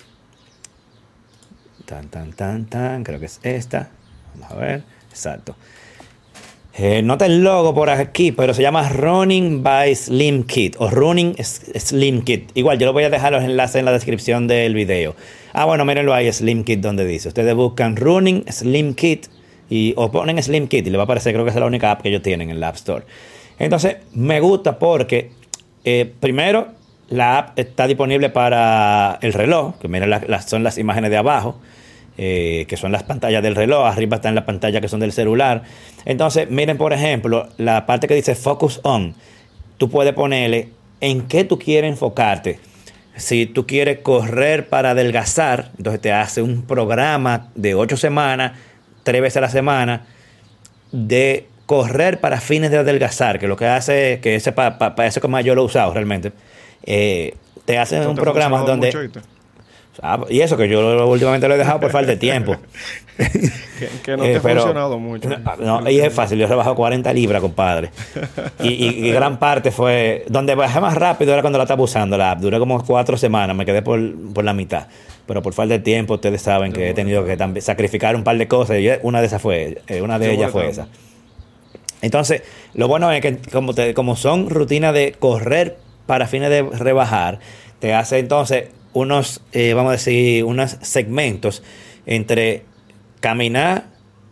tan, tan, tan, tan, creo que es esta, vamos a ver. Exacto. Eh, nota el logo por aquí, pero se llama Running by Slim Kit o Running Slim Kit. Igual, yo lo voy a dejar los enlaces en la descripción del video. Ah, bueno, mírenlo ahí, Slim Kit, donde dice. Ustedes buscan Running Slim Kit y, o ponen Slim Kit y le va a aparecer, creo que es la única app que ellos tienen en la App Store. Entonces, me gusta porque, eh, primero, la app está disponible para el reloj, que miren, la, la, son las imágenes de abajo. Eh, que son las pantallas del reloj, arriba están las pantallas que son del celular. Entonces, miren, por ejemplo, la parte que dice Focus On, tú puedes ponerle en qué tú quieres enfocarte. Si tú quieres correr para adelgazar, entonces te hace un programa de ocho semanas, tres veces a la semana, de correr para fines de adelgazar, que lo que hace es que ese para pa, pa eso que más yo lo he usado realmente, eh, te hace un programa donde... Mucho, Ah, y eso que yo últimamente lo he dejado por falta de tiempo. que, que no te eh, ha pero, funcionado mucho. No, no, y es fácil. Yo he rebajado cuarenta libras, compadre. Y, y, y gran parte fue... Donde bajé más rápido era cuando la estaba usando la app. Duré como cuatro semanas. Me quedé por, por la mitad. Pero por falta de tiempo, ustedes saben que he tenido que también sacrificar un par de cosas. Y una de esas fue... Una de ellas fue esa. Entonces, lo bueno es que como, te, como son rutinas de correr para fines de rebajar, te hace entonces... unos, eh, vamos a decir, unos segmentos entre caminar,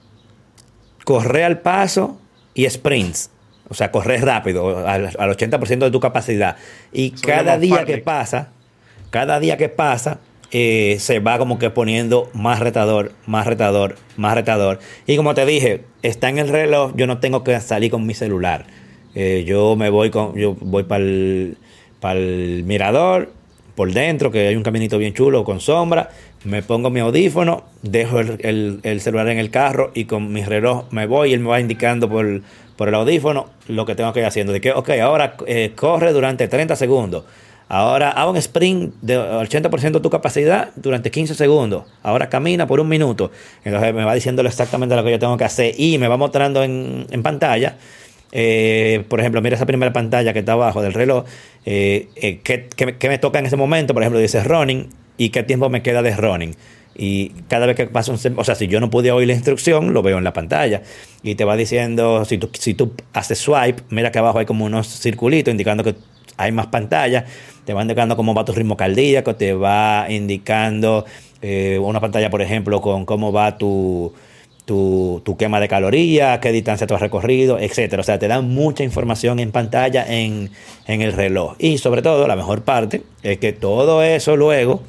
correr al paso y sprints. O sea, correr rápido, al, al ochenta por ciento de tu capacidad. Y Soy cada día Farley. que pasa, cada día que pasa, eh, se va como que poniendo más retador, más retador, más retador. Y como te dije, está en el reloj, yo no tengo que salir con mi celular. Eh, yo me voy con, yo voy para el, para el mirador, por dentro, que hay un caminito bien chulo con sombra, me pongo mi audífono, dejo el, el, el celular en el carro y con mi reloj me voy y él me va indicando por, por el audífono lo que tengo que ir haciendo. De que, ok, ahora eh, corre durante treinta segundos. Ahora hago un sprint de ochenta por ciento de tu capacidad durante quince segundos. Ahora camina por un minuto. Entonces me va diciendo exactamente lo que yo tengo que hacer y me va mostrando en, en pantalla. Eh, por ejemplo, mira esa primera pantalla que está abajo del reloj, eh, eh, ¿qué, qué, qué me toca en ese momento? Por ejemplo, dice running y qué tiempo me queda de running. Y cada vez que pasa un... O sea, si yo no pude oír la instrucción, lo veo en la pantalla. Y te va diciendo, si tú, si tú haces swipe, mira que abajo hay como unos circulitos indicando que hay más pantallas. Te va indicando cómo va tu ritmo cardíaco, te va indicando eh, una pantalla, por ejemplo, con cómo va tu... Tu, tu quema de calorías, qué distancia tú has recorrido, etcétera. O sea, te dan mucha información en pantalla en, en el reloj. Y sobre todo, la mejor parte es que todo eso luego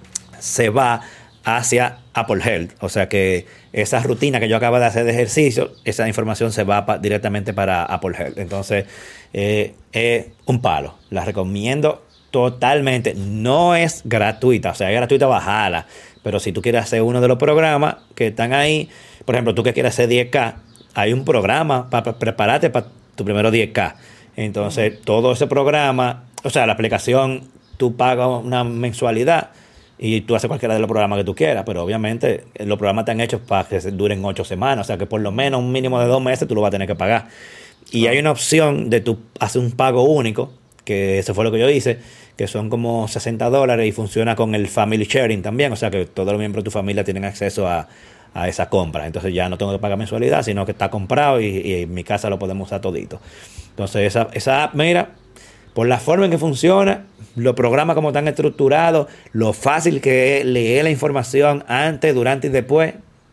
se va hacia Apple Health. O sea que esa rutina que yo acabo de hacer de ejercicio, esa información se va pa, directamente para Apple Health. Entonces, eh, es un palo. La recomiendo totalmente. No es gratuita, o sea, es gratuita bajarla. Pero si tú quieres hacer uno de los programas que están ahí, por ejemplo, tú que quieres hacer diez K, hay un programa para pa, prepararte para tu primero diez K. Entonces, uh-huh. todo ese programa, o sea, la aplicación, tú pagas una mensualidad y tú haces cualquiera de los programas que tú quieras, pero obviamente los programas están hechos para que duren ocho semanas, o sea que por lo menos un mínimo de dos meses tú lo vas a tener que pagar. Y uh-huh. hay una opción de tú hacer un pago único, que eso fue lo que yo hice, que son como sesenta dólares y funciona con el family sharing también, o sea que todos los miembros de tu familia tienen acceso a, a esa compra. Entonces ya no tengo que pagar mensualidad, sino que está comprado y, y en mi casa lo podemos usar todito. Entonces esa, esa app, mira, por la forma en que funciona, los programas como están estructurados, lo fácil que es leer la información antes, durante y después,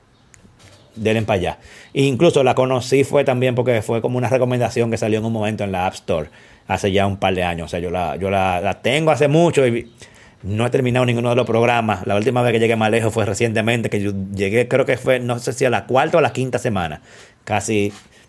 denle para allá. E incluso la conocí fue también porque fue como una recomendación que salió en un momento en la App Store hace ya un par de años. O sea, yo la, yo la, la tengo hace mucho y no he terminado ninguno de los programas. La última vez que llegué más lejos fue recientemente, que yo llegué, creo que fue, no sé si a la cuarta o a la quinta semana. Casi,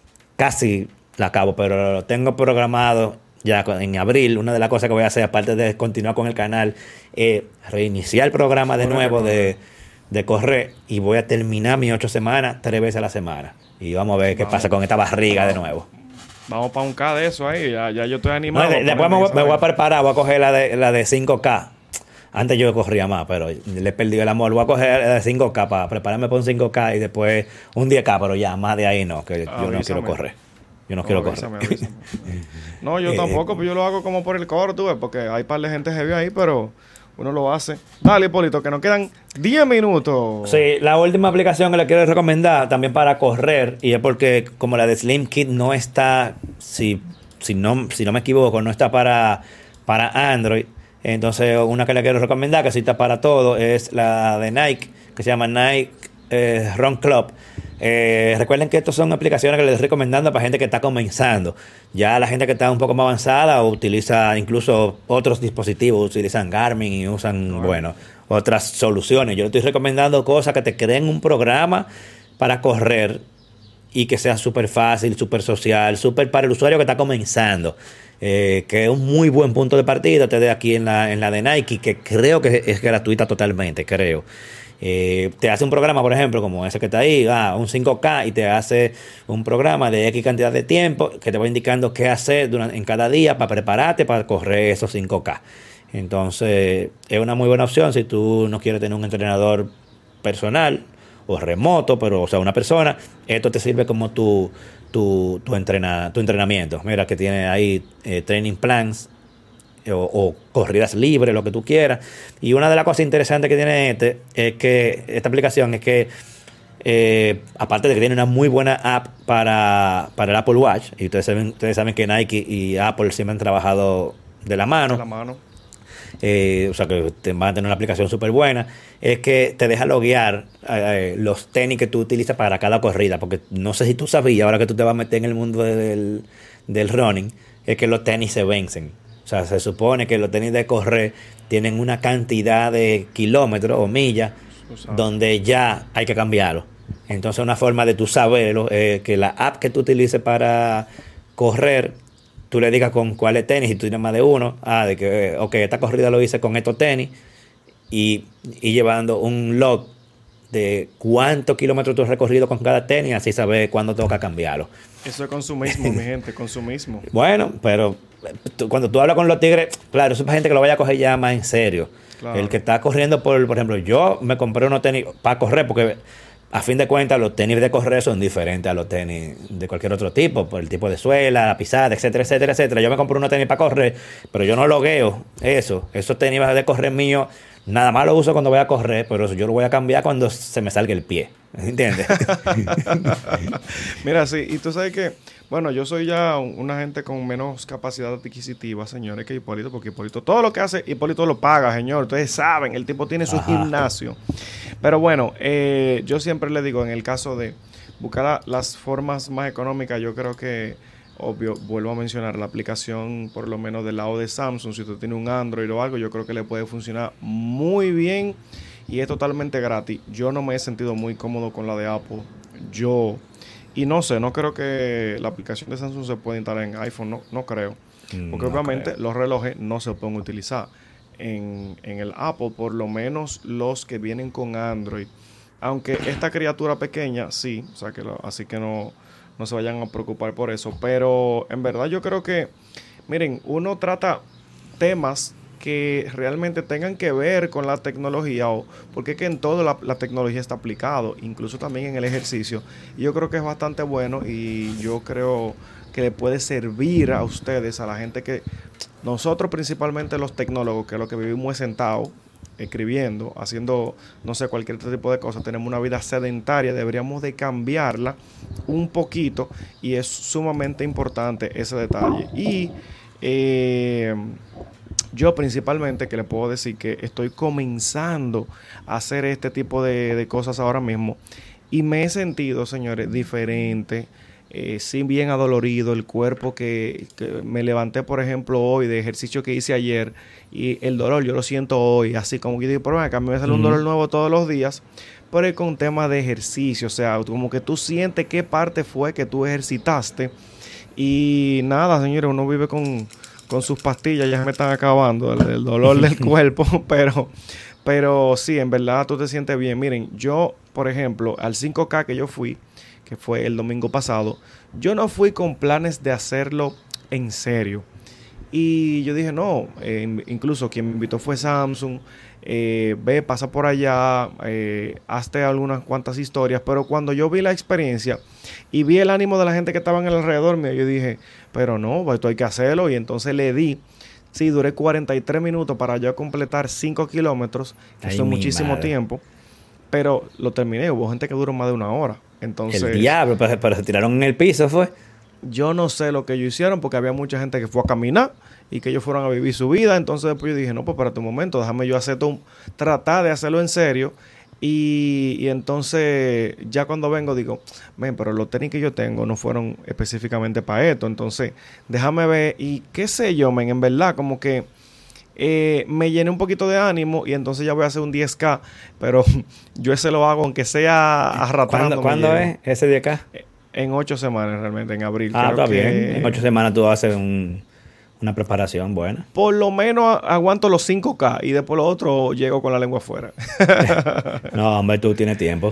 casi la acabo, pero lo tengo programado ya en abril. Una de las cosas que voy a hacer, aparte de continuar con el canal, es reiniciar el programa de nuevo de, de correr, y voy a terminar mis ocho semanas tres veces a la semana. Y vamos a ver qué vamos. pasa con esta barriga vamos. de nuevo. Vamos para un K de eso ahí, ya, ya yo estoy animado. No, de, después me, me voy a preparar, voy a coger la de, la de cinco K. Antes yo corría más, pero le he perdido el amor. Voy a coger la de cinco K para prepararme para un cinco K y después un diez K, pero ya más de ahí no, que avísame. Yo no quiero correr. Yo no, no quiero avísame, correr. Avísame. No, yo tampoco, pues yo lo hago como por el core, tú ves, porque hay par de gente heavy ahí, pero uno lo hace. Dale, Hipólito, que nos quedan diez minutos. Sí, la última aplicación que le quiero recomendar también para correr, y es porque como la de Slim Kit no está, si, si, no, si no me equivoco, no está para, para Android. Entonces una que le quiero recomendar, que sí está para todo, es la de Nike, que se llama Nike eh, Run Club. Eh, recuerden que estas son aplicaciones que les estoy recomendando para gente que está comenzando. Ya la gente que está un poco más avanzada utiliza incluso otros dispositivos, utilizan Garmin y usan, bueno, bueno otras soluciones. Yo le estoy recomendando cosas que te creen un programa para correr y que sea súper fácil, súper social, súper para el usuario que está comenzando. Eh, que es un muy buen punto de partida te de aquí en la, en la de Nike, que creo que es gratuita totalmente, creo. Eh, te hace un programa, por ejemplo, como ese que está ahí, ah, un cinco K, y te hace un programa de X cantidad de tiempo que te va indicando qué hacer durante, en cada día para prepararte para correr esos cinco K. Entonces, es una muy buena opción si tú no quieres tener un entrenador personal o remoto, pero o sea, una persona. Esto te sirve como tu, tu, tu, entrena, tu entrenamiento. Mira que tiene ahí eh, training plans O, o corridas libres, lo que tú quieras. Y una de las cosas interesantes que tiene este es que esta aplicación es que eh, aparte de que tiene una muy buena app para, para el Apple Watch, y ustedes saben, ustedes saben que Nike y Apple siempre han trabajado de la mano, de la mano. Eh, o sea que te van a tener una aplicación súper buena, es que te deja loguear eh, los tenis que tú utilizas para cada corrida, porque no sé si tú sabías, ahora que tú te vas a meter en el mundo del, del running, es que los tenis se vencen. O sea, se supone que los tenis de correr tienen una cantidad de kilómetros o millas donde ya hay que cambiarlo. Entonces, una forma de tú saberlo es que la app que tú utilices para correr, tú le digas con cuáles tenis, y tú tienes más de uno, ah, de que, ok, esta corrida lo hice con estos tenis, y, y llevando un log de cuántos kilómetros tú has recorrido con cada tenis, así sabes cuándo toca cambiarlo. Eso es consumismo, mi gente, consumismo. Bueno, pero tú, cuando tú hablas con los tigres, claro, eso es para gente que lo vaya a coger ya más en serio. Claro. El que está corriendo, por, por ejemplo, yo me compré unos tenis para correr, porque a fin de cuentas los tenis de correr son diferentes a los tenis de cualquier otro tipo, por el tipo de suela, la pisada, etcétera, etcétera, etcétera. Yo me compré unos tenis para correr, pero yo no logueo eso. Esos tenis de correr míos, nada más lo uso cuando voy a correr, pero yo lo voy a cambiar cuando se me salga el pie. ¿Entiendes? Mira, sí, y tú sabes que, bueno, yo soy ya una gente con menos capacidad adquisitiva, señores, que Hipólito, porque Hipólito, todo lo que hace, Hipólito lo paga, señor. Ustedes saben, el tipo tiene su Ajá. gimnasio. Pero bueno, eh, yo siempre le digo, en el caso de buscar la, las formas más económicas, yo creo que, obvio, vuelvo a mencionar la aplicación, por lo menos del lado de Samsung, si usted tiene un Android o algo, yo creo que le puede funcionar muy bien. Y es totalmente gratis. Yo no me he sentido muy cómodo con la de Apple. Yo, y no sé, no creo que la aplicación de Samsung se pueda instalar en iPhone, no, no creo. Porque no obviamente creo. Los relojes no se pueden utilizar en, en el Apple, por lo menos los que vienen con Android. Aunque esta criatura pequeña, sí, o sea que lo, así que no, no se vayan a preocupar por eso. Pero en verdad yo creo que, miren, uno trata temas que realmente tengan que ver con la tecnología, o porque es que en todo la, la tecnología está aplicado, incluso también en el ejercicio, y yo creo que es bastante bueno, y yo creo que le puede servir a ustedes, a la gente que nosotros principalmente los tecnólogos, que es lo que vivimos es sentados, escribiendo, haciendo, no sé, cualquier otro tipo de cosas, tenemos una vida sedentaria, deberíamos de cambiarla un poquito y es sumamente importante ese detalle. Y eh, yo principalmente, que le puedo decir que estoy comenzando a hacer este tipo de, de cosas ahora mismo y me he sentido, señores, diferente. Eh, sí, bien adolorido, el cuerpo que, que me levanté, por ejemplo, hoy de ejercicio que hice ayer y el dolor yo lo siento hoy, así como que digo, pero acá me sale un dolor nuevo todos los días, pero es con tema de ejercicio, o sea, como que tú sientes qué parte fue que tú ejercitaste y nada, señores, uno vive con, con sus pastillas, ya me están acabando el, el dolor del cuerpo, pero, pero sí, en verdad tú te sientes bien. Miren, yo, por ejemplo, al cinco K que yo fui, que fue el domingo pasado, yo no fui con planes de hacerlo en serio. Y yo dije, no, eh, incluso quien me invitó fue Samsung, eh, ve, pasa por allá, eh, hazte algunas cuantas historias, pero cuando yo vi la experiencia y vi el ánimo de la gente que estaba en el alrededor mío, yo dije, pero no, pues esto hay que hacerlo, y entonces le di. Sí, duré cuarenta y tres minutos para yo completar cinco kilómetros, que eso es muchísimo madre. tiempo, pero lo terminé. Hubo gente que duró más de una hora. Entonces, el diablo, pero, pero se tiraron en el piso, ¿fue? Yo no sé lo que ellos hicieron, porque había mucha gente que fue a caminar y que ellos fueron a vivir su vida. Entonces después yo dije, no, pues espérate un momento, déjame yo hacer todo, tratar de hacerlo en serio. Y, y entonces ya cuando vengo digo, men, pero los tenis que yo tengo no fueron específicamente para esto. Entonces déjame ver y qué sé yo, men, en verdad como que Eh, me llené un poquito de ánimo y entonces ya voy a hacer un diez K, pero yo ese lo hago aunque sea arrastrando. ¿Cuándo, ¿cuándo es ese diez K? En ocho semanas realmente, en abril. Ah, Creo está que bien. En ocho semanas tú haces un, una preparación buena. Por lo menos aguanto los cinco K y después lo otro llego con la lengua afuera. No, hombre, tú tienes tiempo.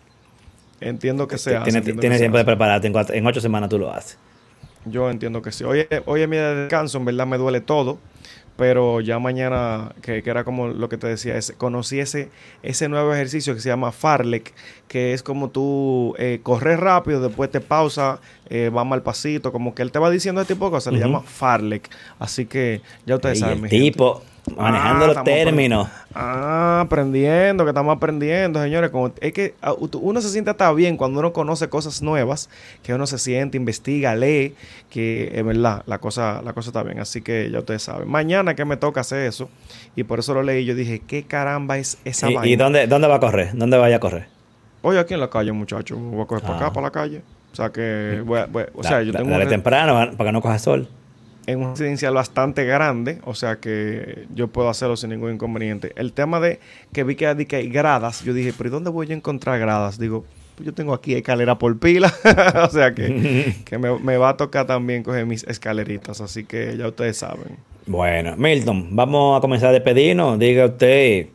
Entiendo que sea. Tienes tiene tiempo de prepararte. En, cuatro, en ocho semanas tú lo haces. Yo entiendo que sí. Hoy, hoy es mi día de descanso, en verdad me duele todo. Pero ya mañana, que, que era como lo que te decía, ese, conocí ese, ese nuevo ejercicio que se llama Farlek, que es como tú eh, corres rápido, después te pausa, eh, vamos al pasito, como que él te va diciendo este tipo de cosas, uh-huh. Le llama Farlek. Así que ya ustedes y saben, el mi tipo gente. manejando ah, los términos. Ah, aprendiendo, que estamos aprendiendo, señores. Como, es que uno se siente hasta bien cuando uno conoce cosas nuevas, que uno se siente, investiga, lee, que es verdad, la cosa, la cosa está bien. Así que ya ustedes saben. Mañana que me toca hacer eso, y por eso lo leí, yo dije, ¿qué caramba es esa ¿Y, vaina? ¿Y dónde, dónde va a correr? ¿Dónde vaya a correr? Hoy aquí en la calle, muchacho. Voy a correr ah. para acá, para la calle. O sea que, voy a, voy a, o da, sea, yo da, tengo... Dale un... temprano para que no coja sol. En un residencial bastante grande, o sea que yo puedo hacerlo sin ningún inconveniente. El tema de que vi que, que hay gradas, yo dije, pero ¿y dónde voy a encontrar gradas? Digo, pues yo tengo aquí escalera por pila, o sea que, que me, me va a tocar también coger mis escaleritas, así que ya ustedes saben. Bueno, Milton, vamos a comenzar a despedirnos. Diga usted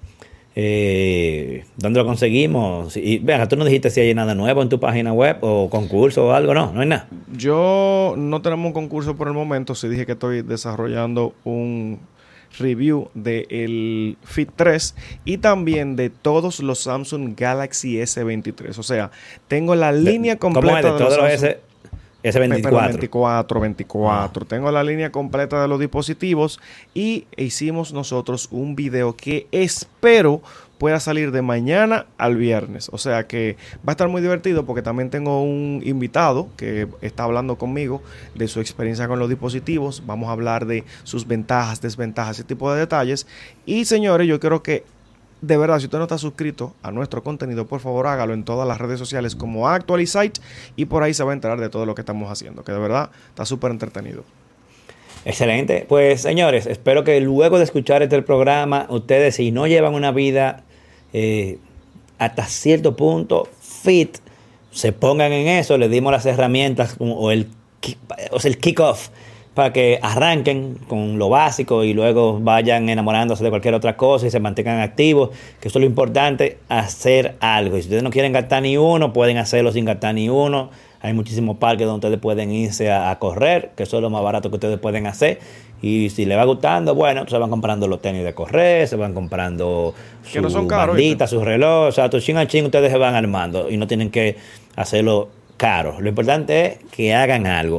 eh, dónde lo conseguimos. Y venga, tú no dijiste si hay nada nuevo en tu página web o concurso o algo, no, no hay nada. Yo no tenemos un concurso por el momento, sí dije que estoy desarrollando un review del Fit tres y también de todos los Samsung Galaxy S veintitrés, o sea, tengo la línea completa ¿Cómo es de, de todos los Samsung... S? S veinticuatro. veinticuatro, veinticuatro. Ah. Tengo la línea completa de los dispositivos y hicimos nosotros un video que espero pueda salir de mañana al viernes. O sea que va a estar muy divertido porque también tengo un invitado que está hablando conmigo de su experiencia con los dispositivos. Vamos a hablar de sus ventajas, desventajas, ese tipo de detalles. Y señores, yo creo que de verdad, si usted no está suscrito a nuestro contenido, por favor hágalo en todas las redes sociales como Actualizite y por ahí se va a enterar de todo lo que estamos haciendo, que de verdad está súper entretenido. Excelente. Pues señores, espero que luego de escuchar este programa, ustedes si no llevan una vida eh, hasta cierto punto fit, se pongan en eso, les dimos las herramientas o el, o sea, el kick-off para que arranquen con lo básico y luego vayan enamorándose de cualquier otra cosa y se mantengan activos, que eso es lo importante, hacer algo. Y si ustedes no quieren gastar ni uno, pueden hacerlo sin gastar ni uno. Hay muchísimos parques donde ustedes pueden irse a, a correr, que eso es lo más barato que ustedes pueden hacer. Y si les va gustando, bueno, se van comprando los tenis de correr, se van comprando su no son caros, bandita, su reloj, o sea, tu chin a chin ustedes se van armando y no tienen que hacerlo caro. Lo importante es que hagan algo.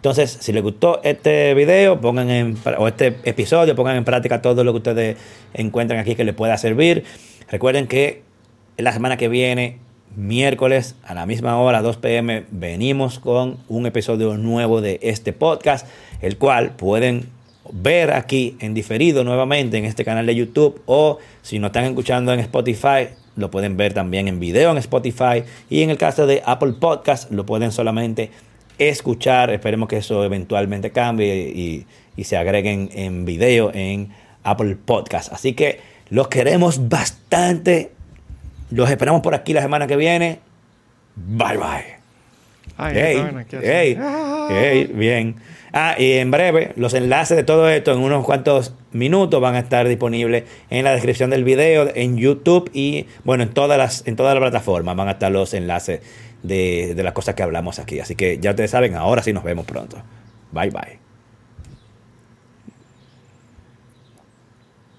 Entonces, si les gustó este video, pongan en, o este episodio, pongan en práctica todo lo que ustedes encuentran aquí que les pueda servir. Recuerden que la semana que viene, miércoles, a la misma hora, dos pe eme, venimos con un episodio nuevo de este podcast, el cual pueden ver aquí en diferido nuevamente en este canal de YouTube, o si nos están escuchando en Spotify, lo pueden ver también en video en Spotify, y en el caso de Apple Podcast lo pueden solamente escuchar. Esperemos que eso eventualmente cambie y, y se agreguen en video en Apple Podcast. Así que los queremos bastante, los esperamos por aquí la semana que viene. Bye bye. Ay, hey, hey, hey, bien. Ah, y en breve, los enlaces de todo esto en unos cuantos minutos van a estar disponibles en la descripción del video, en YouTube y, bueno, en todas las, en todas las plataformas van a estar los enlaces de, de las cosas que hablamos aquí. Así que ya ustedes saben, ahora sí nos vemos pronto. Bye, bye.